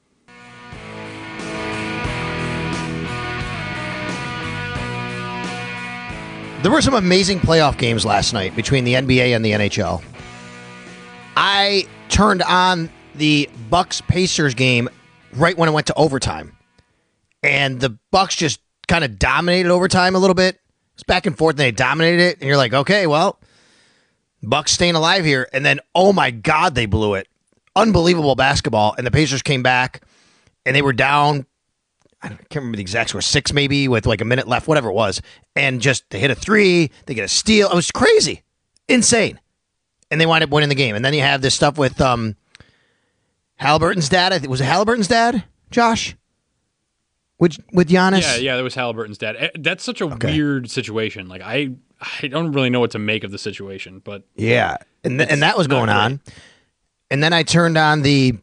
There were some amazing playoff games last night between the N B A and the N H L. I turned on the Bucks-Pacers game right when it went to overtime. And the Bucks just kind of dominated overtime a little bit. It's back and forth, and they dominated it. And you're like, okay, well, Bucks staying alive here. And then, oh my God, they blew it. Unbelievable basketball. And the Pacers came back, and they were down, I can't remember the exact score, six maybe, with like a minute left, whatever it was. And just they hit a three, they get a steal. It was crazy. Insane. And they wind up winning the game. And then you have this stuff with um, Halliburton's dad. I think, was it Halliburton's dad, Josh? With, with Giannis? Yeah, yeah, that was Halliburton's dad. That's such a Okay. weird situation. Like, I I don't really know what to make of the situation, but Yeah. And, th- and that was going not on. And then I turned on the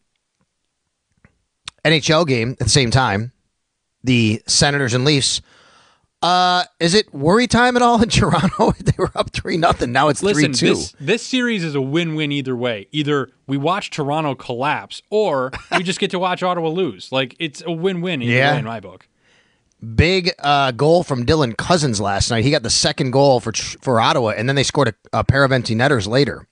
N H L game at the same time. The Senators and Leafs. Uh, is it worry time at all in Toronto? They were up three nothing. Now it's Listen, three two. this, this series is a win-win either way. Either we watch Toronto collapse, or we just get to watch Ottawa lose. Like, it's a win-win either Yeah. way in my book. Big uh, goal from Dylan Cousins last night. He got the second goal for for Ottawa, and then they scored a, a pair of empty netters later.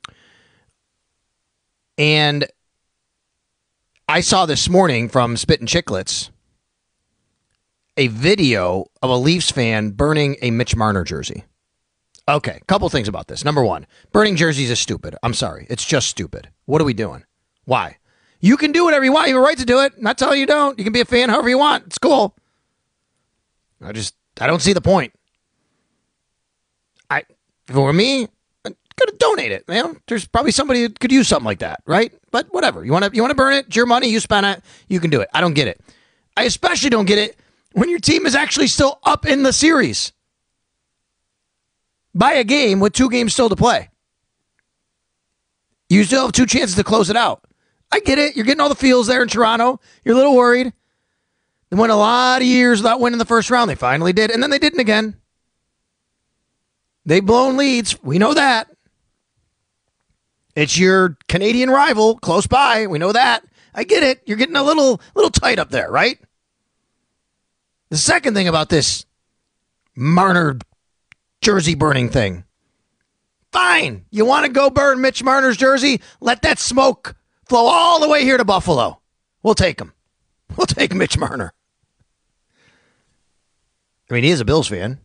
And I saw this morning from Spit and Chicklets a video of a Leafs fan burning a Mitch Marner jersey. Okay, couple things about this. Number one, burning jerseys is stupid. I'm sorry. It's just stupid. What are we doing? Why? You can do whatever you want. You have a right to do it. I'm not telling you don't. You can be a fan however you want. It's cool. I just, I don't see the point. I, if it were me, I'm gonna donate it. Man, there's probably somebody who could use something like that, right? But whatever. You want to, you want to burn it? It's your money. You spend it. You can do it. I don't get it. I especially don't get it when your team is actually still up in the series by a game with two games still to play. You still have two chances to close it out. I get it. You're getting all the feels there in Toronto. You're a little worried. They went a lot of years without winning the first round. They finally did, and then they didn't again. They've blown leads. We know that. It's your Canadian rival close by. We know that. I get it. You're getting a little little tight up there, right? The second thing about this Marner jersey burning thing. Fine. You want to go burn Mitch Marner's jersey? Let that smoke flow all the way here to Buffalo. We'll take him. We'll take Mitch Marner. I mean, he is a Bills fan.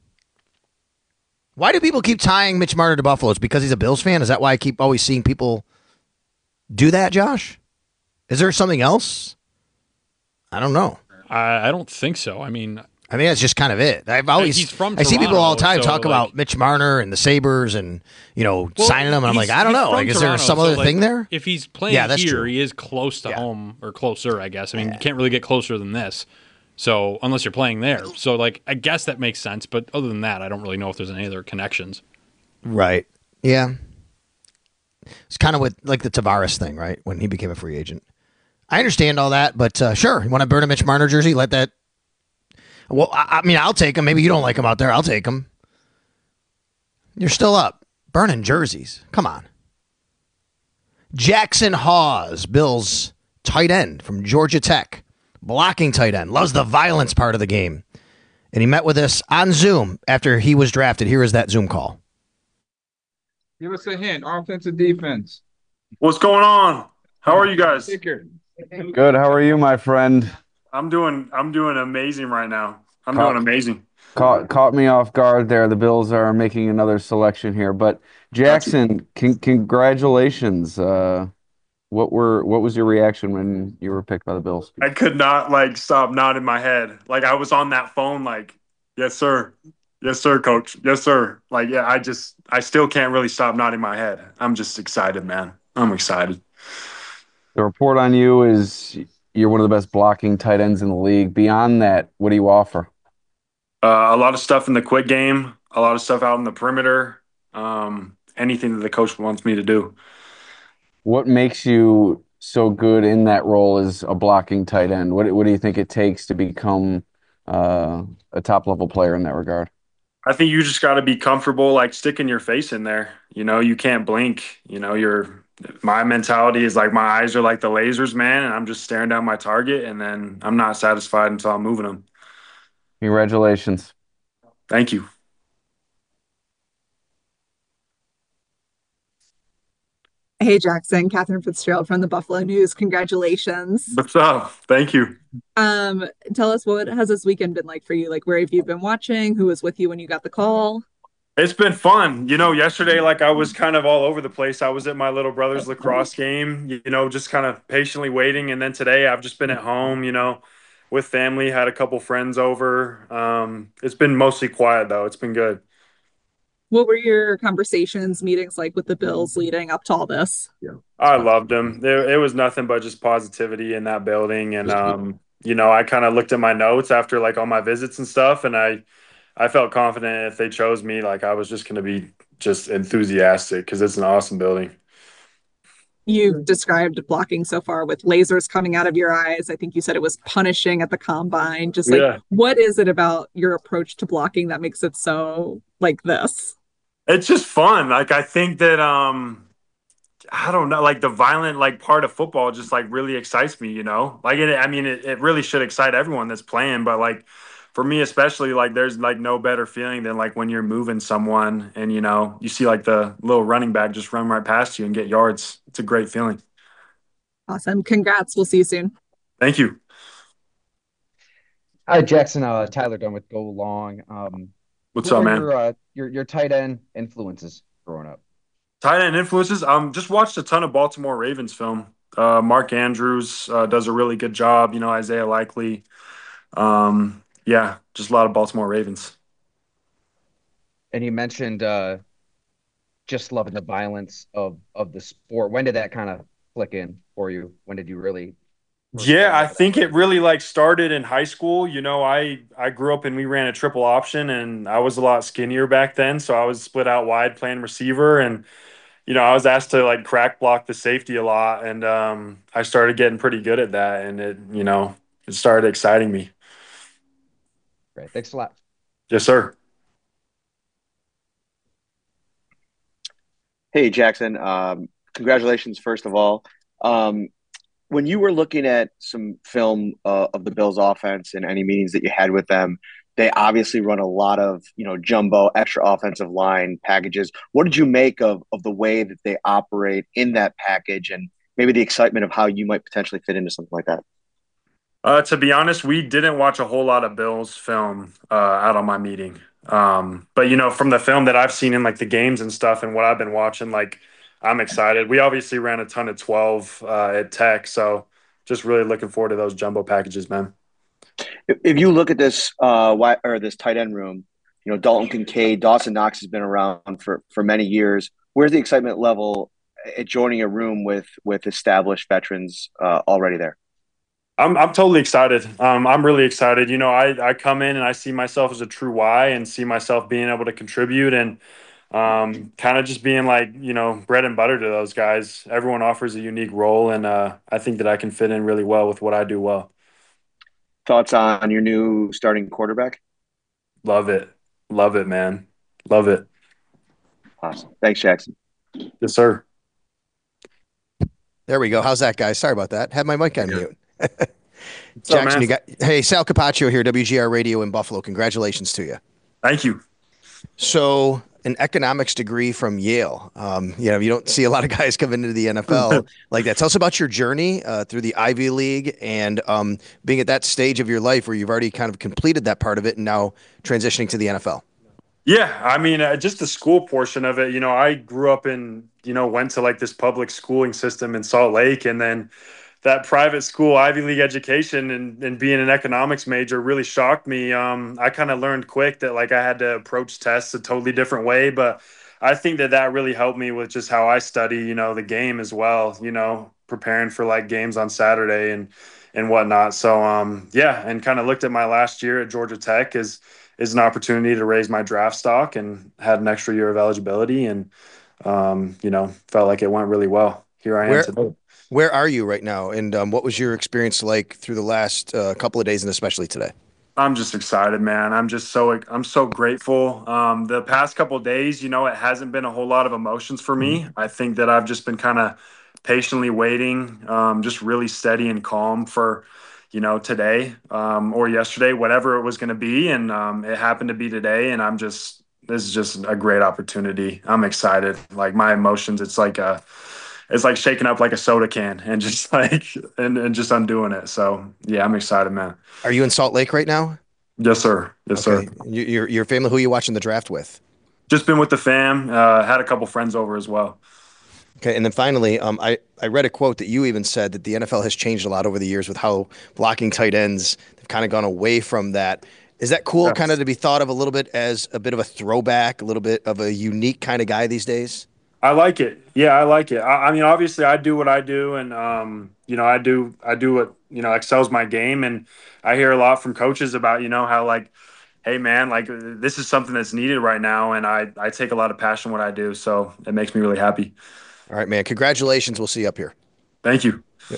Why do people keep tying Mitch Marner to Buffalo? It's because he's a Bills fan? Is that why I keep always seeing people do that, Josh? Is there something else? I don't know. I, I don't think so. I mean, I mean, that's just kind of it. I've always, he's from I see people all the time Toronto, so, talk like, about Mitch Marner and the Sabres and, you know, well, signing them. And I'm he's- like, I don't he's know. from Like, is there Toronto, some so, other like, thing there? If he's playing Yeah, that's here, true. he is close to home or closer, I guess. I mean, you can't really get closer than this. So unless you're playing there. So, like, I guess that makes sense. But other than that, I don't really know if there's any other connections. Right. Yeah. It's kind of with like the Tavares thing, right? When he became a free agent. I understand all that, but uh, sure. You want to burn a Mitch Marner jersey? Let that. Well, I, I mean, I'll take him. Maybe you don't like him out there. I'll take him. You're still up. Burning jerseys. Come on. Jackson Hawes, Bills tight end from Georgia Tech. Blocking tight end. Loves the violence part of the game. And he met with us on Zoom after he was drafted. Here is that Zoom call. Give us a hint. Offensive, defense. What's going on? How are you guys? Kicker. Good. How are you, my friend? I'm doing I'm doing amazing right now. I'm Caught- doing amazing. Caught caught me off guard there. The Bills are making another selection here, but Jackson, con- congratulations. Uh, what were what was your reaction when you were picked by the Bills? I could not like stop nodding my head. Like I was on that phone like, yes, sir. Yes, sir, coach. Yes, sir. Like, yeah, I just I still can't really stop nodding my head. I'm just excited, man. I'm excited. The report on you is you're one of the best blocking tight ends in the league. Beyond that, what do you offer? Uh, a lot of stuff in the quick game, a lot of stuff out in the perimeter, um, anything that the coach wants me to do. What makes you so good in that role as a blocking tight end? What what do you think it takes to become uh, a top level player in that regard? I think you just got to be comfortable, like sticking your face in there. You know, you can't blink. You know, your my mentality is like my eyes are like the lasers, man, and I'm just staring down my target, and then I'm not satisfied until I'm moving them. Congratulations. Thank you. Hey, Jackson, Catherine Fitzgerald from the Buffalo News. Congratulations. What's up? Thank you. Um, tell us, what has this weekend been like for you? Like, where have you been watching? Who was with you when you got the call? It's been fun. You know, yesterday, like I was kind of all over the place. I was at my little brother's lacrosse game, you know, just kind of patiently waiting. And then today I've just been at home, you know, with family, had a couple friends over. Um, it's been mostly quiet though. It's been good. What were your conversations, meetings like with the Bills leading up to all this? I loved them. It, it was nothing but just positivity in that building. And, um, you know, I kind of looked at my notes after like all my visits and stuff. And I, I felt confident if they chose me, like I was just going to be just enthusiastic because it's an awesome building. You've described blocking so far with lasers coming out of your eyes. I think you said it was punishing at the combine. Just like, Yeah. what is it about your approach to blocking that makes it so like this? It's just fun. Like I think that um I don't know, like the violent like part of football just like really excites me, you know? Like it I mean it, it really should excite everyone that's playing, but like for me especially, like there's like no better feeling than like when you're moving someone and you know, you see like the little running back just run right past you and get yards. It's a great feeling. Awesome. Congrats. We'll see you soon. Thank you. Hi, Jackson. Uh, Tyler Dunn with Go Long. Um, What's who up, are man? Your, uh, your your tight end influences growing up? Tight end influences. Um, just watched a ton of Baltimore Ravens film. Uh, Mark Andrews uh, does a really good job. You know, Isaiah Likely. Um, yeah, just a lot of Baltimore Ravens. And you mentioned uh, just loving the violence of of the sport. When did that kind of click in for you? When did you really? Yeah, I think it really like started in high school. You know, I I grew up and we ran a triple option, and I was a lot skinnier back then, so I was split out wide playing receiver, and you know, I was asked to like crack block the safety a lot, and um, I started getting pretty good at that, and it you know it started exciting me. Great. Thanks a lot. Yes, sir. Hey, Jackson. Um, congratulations, first of all. Um, when you were looking at some film uh, of the Bills offense and any meetings that you had with them, they obviously run a lot of, you know, jumbo extra offensive line packages. What did you make of of the way that they operate in that package, and maybe the excitement of how you might potentially fit into something like that? Uh, to be honest, we didn't watch a whole lot of Bills film uh, out on my meeting. Um, but you know, from the film that I've seen in like the games and stuff, and what I've been watching, like I'm excited. We obviously ran a ton of twelve uh, at Tech, so just really looking forward to those jumbo packages, man. If, if you look at this uh, wide, or this tight end room, you know, Dalton Kincaid, Dawson Knox has been around for for many years. Where's the excitement level at joining a room with with established veterans uh, already there? I'm I'm totally excited. Um, I'm really excited. You know, I I come in and I see myself as a true Y and see myself being able to contribute and um, kind of just being like, you know, bread and butter to those guys. Everyone offers a unique role, and uh, I think that I can fit in really well with what I do well. Thoughts on your new starting quarterback? Love it. Love it, man. Love it. Awesome. Thanks, Jackson. Yes, sir. There we go. How's that, guys? Sorry about that. Had my mic on mute. What's up, Jackson, man? you got hey Sal Capaccio here, W G R Radio in Buffalo. Congratulations to you. Thank you. So, an economics degree from Yale. Um, you know, you don't see a lot of guys come into the N F L like that. Tell us about your journey uh, through the Ivy League and um, being at that stage of your life where you've already kind of completed that part of it and now transitioning to the N F L. Yeah, I mean, uh, just the school portion of it. You know, I grew up in, you know, went to like this public schooling system in Salt Lake, and then that private school Ivy League education and, and being an economics major really shocked me. Um, I kind of learned quick that like I had to approach tests a totally different way, but I think that that really helped me with just how I study, you know, the game as well, you know, preparing for like games on Saturday and, and whatnot. So, um, yeah, and kind of looked at my last year at Georgia Tech as, is an opportunity to raise my draft stock and had an extra year of eligibility and, um, you know, felt like it went really well. Here I am Where, today. Where are you right now? And um, what was your experience like through the last uh, couple of days and especially today? I'm just excited, man. I'm just so I'm so grateful. Um, the past couple of days, you know, it hasn't been a whole lot of emotions for me. I think that I've just been kind of patiently waiting, um, just really steady and calm for, you know, today um, or yesterday, whatever it was going to be, and um, it happened to be today. And I'm just this is just a great opportunity. I'm excited. Like my emotions, it's like a it's like shaking up like a soda can and just like and, and just undoing it. So yeah, I'm excited, man. Are you in Salt Lake right now? Yes, sir. Yes, okay. sir. You, your your family, who are you watching the draft with? Just been with the fam. Uh, had a couple friends over as well. Okay, and then finally, um, I, I read a quote that you even said that the N F L has changed a lot over the years with how blocking tight ends have kind of gone away from that. Is that cool, yes. kind of to be thought of a little bit as a bit of a throwback, a little bit of a unique kind of guy these days? I like it. Yeah, I like it. I, I mean, obviously, I do what I do, and um, you know, I do I do what you know excels my game, and I hear a lot from coaches about you know how like, hey man, like this is something that's needed right now, and I I take a lot of passion in what I do, so it makes me really happy. All right, man. Congratulations. We'll see you up here. Thank you. Yep.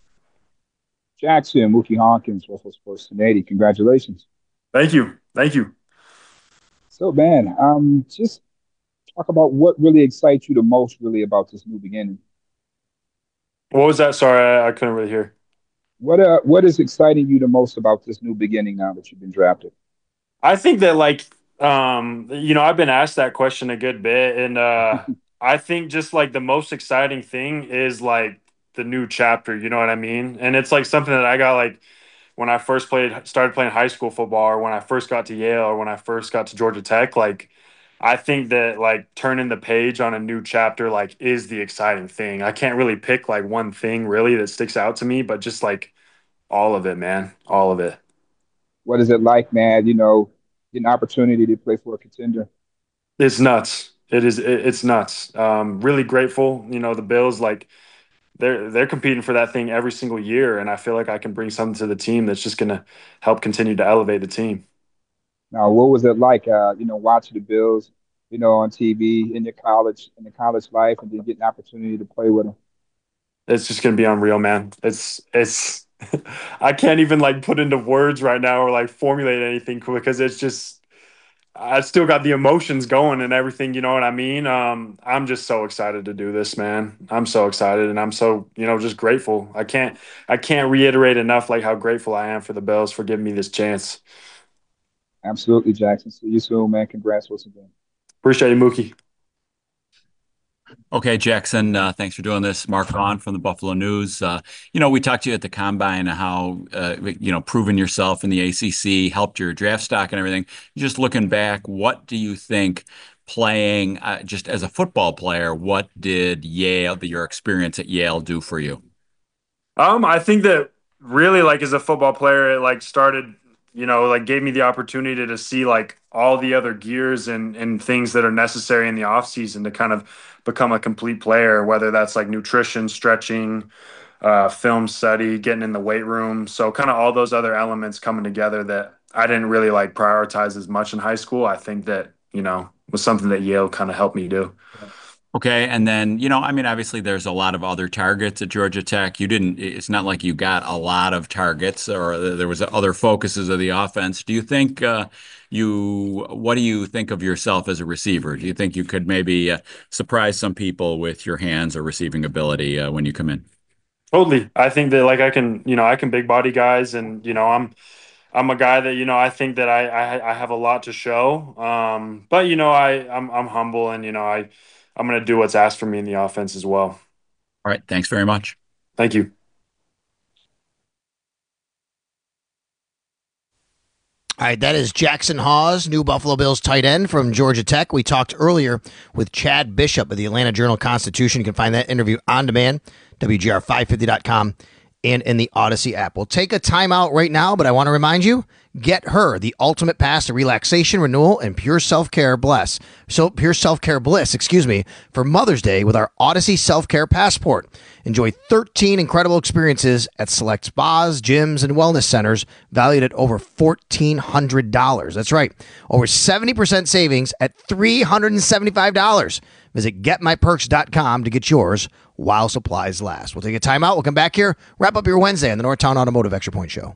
Jackson, Mookie Hawkins, Buffalo Sports ten eighty. Congratulations. Thank you. Thank you. So, man, um, just talk about what really excites you the most, really, about this new beginning. What was that? Sorry, I, I couldn't really hear. What uh, what is exciting you the most about this new beginning now that you've been drafted? I think that, like, um, you know, I've been asked that question a good bit, and uh, I think just like the most exciting thing is like the new chapter. You know what I mean? And it's like something that I got like when I first played, started playing high school football, or when I first got to Yale, or when I first got to Georgia Tech, like. I think that like turning the page on a new chapter like is the exciting thing. I can't really pick like one thing really that sticks out to me, but just like all of it, man, all of it. What is it like, man? You know, get an opportunity to play for a contender. It's nuts. It is. It, it's nuts. Um, really grateful. You know, the Bills like they're they're competing for that thing every single year, and I feel like I can bring something to the team that's just going to help continue to elevate the team. Now, what was it like, uh, you know, watching the Bills, you know, on T V in your college, in the college life, and then get an opportunity to play with them? It's just gonna be unreal, man. It's it's I can't even like put into words right now or like formulate anything cool because it's just I still got the emotions going and everything. You know what I mean? Um, I'm just so excited to do this, man. I'm so excited, and I'm so, you know, just grateful. I can't, I can't reiterate enough like how grateful I am for the Bills for giving me this chance. Absolutely, Jackson. See you soon, man. Congrats once again. Appreciate you, Mookie. Okay, Jackson, uh, thanks for doing this. Mark Vaughn from the Buffalo News. Uh, you know, we talked to you at the Combine, how, uh, you know, proving yourself in the A C C helped your draft stock and everything. Just looking back, what do you think playing uh, just as a football player, what did Yale, your experience at Yale do for you? Um, I think that really, like, as a football player, it like started, you know, like gave me the opportunity to see like all the other gears and and things that are necessary in the off season to kind of become a complete player, whether that's like nutrition, stretching, uh, film study, getting in the weight room. So kind of all those other elements coming together that I didn't really like prioritize as much in high school. I think that, you know, was something that Yale kind of helped me do. Okay, and then, you know, I mean, obviously there's a lot of other targets at Georgia Tech. You didn't, it's not like you got a lot of targets or there was other focuses of the offense. Do you think uh, you, what do you think of yourself as a receiver? Do you think you could maybe uh, surprise some people with your hands or receiving ability uh, when you come in? Totally. I think that like I can, you know, I can big body guys and, you know, I'm, I'm a guy that, you know, I think that I, I, I have a lot to show. Um, but, you know, I, I'm, I'm humble and, you know, I, I'm going to do what's asked from me in the offense as well. All right. Thanks very much. Thank you. All right, that is Jackson Hawes, new Buffalo Bills tight end from Georgia Tech. We talked earlier with Chad Bishop of the Atlanta Journal-Constitution. You can find that interview on demand, W G R five fifty dot com, and in the Odyssey app. We'll take a timeout right now, but I want to remind you, get her the ultimate pass to relaxation, renewal, and pure self-care bliss. So pure self-care bliss, excuse me, for Mother's Day with our Odyssey Self-Care Passport. Enjoy thirteen incredible experiences at select spas, gyms, and wellness centers valued at over fourteen hundred dollars. That's right, over seventy percent savings at three hundred seventy-five dollars. Visit get my perks dot com to get yours while supplies last. We'll take a timeout. We'll come back here, wrap up your Wednesday on the Northtown Automotive Extra Point Show.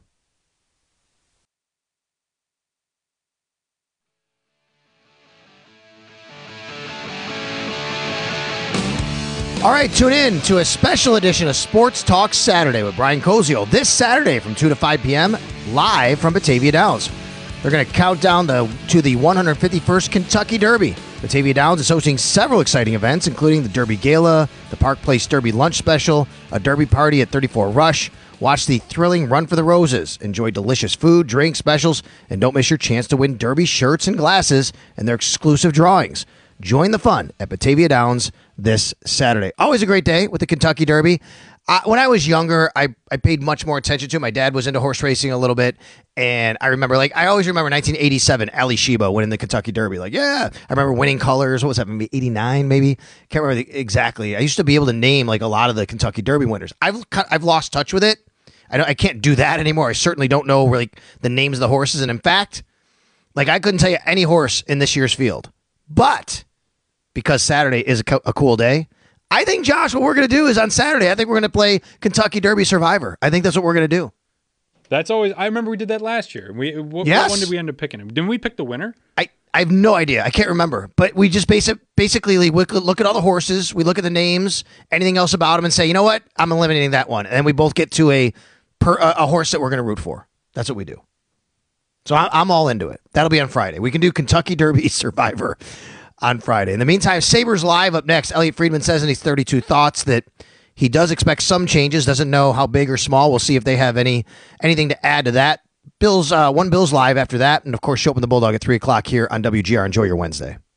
All right, tune in to a special edition of Sports Talk Saturday with Brian Cozio this Saturday from two to five p.m. live from Batavia Downs. They're going to count down the, to the one hundred fifty-first Kentucky Derby. Batavia Downs is hosting several exciting events, including the Derby Gala, the Park Place Derby Lunch Special, a Derby Party at thirty-four Rush. Watch the thrilling Run for the Roses. Enjoy delicious food, drink specials, and don't miss your chance to win Derby shirts and glasses and their exclusive drawings. Join the fun at Batavia Downs this Saturday. Always a great day with the Kentucky Derby. Uh, when I was younger, I, I paid much more attention to it. My dad was into horse racing a little bit, and I remember, like, I always remember nineteen eighty-seven, Ali Sheba winning the Kentucky Derby. Like, yeah, I remember winning colors. What was that, maybe eighty-nine, maybe? Can't remember the, exactly. I used to be able to name, like, a lot of the Kentucky Derby winners. I've I've lost touch with it. I don't, I can't do that anymore. I certainly don't know, like, the names of the horses, and in fact, like, I couldn't tell you any horse in this year's field. But because Saturday is a, co- a cool day, I think, Josh, what we're going to do is on Saturday, I think we're going to play Kentucky Derby Survivor. I think that's what we're going to do. That's always, I remember we did that last year. We what, yes. what one did we end up picking? Didn't we pick the winner? I, I have no idea. I can't remember. But we just basic, basically we look at all the horses, we look at the names, anything else about them, and say, you know what? I'm eliminating that one. And then we both get to a per, a, a horse that we're going to root for. That's what we do. So I, I'm all into it. That'll be on Friday. We can do Kentucky Derby Survivor on Friday. In the meantime, Sabres Live up next. Elliot Friedman says in his thirty-two thoughts that he does expect some changes, doesn't know how big or small. We'll see if they have any anything to add to that. Bills, uh, one Bills Live after that. And, of course, show up in the Bulldog at three o'clock here on W G R. Enjoy your Wednesday.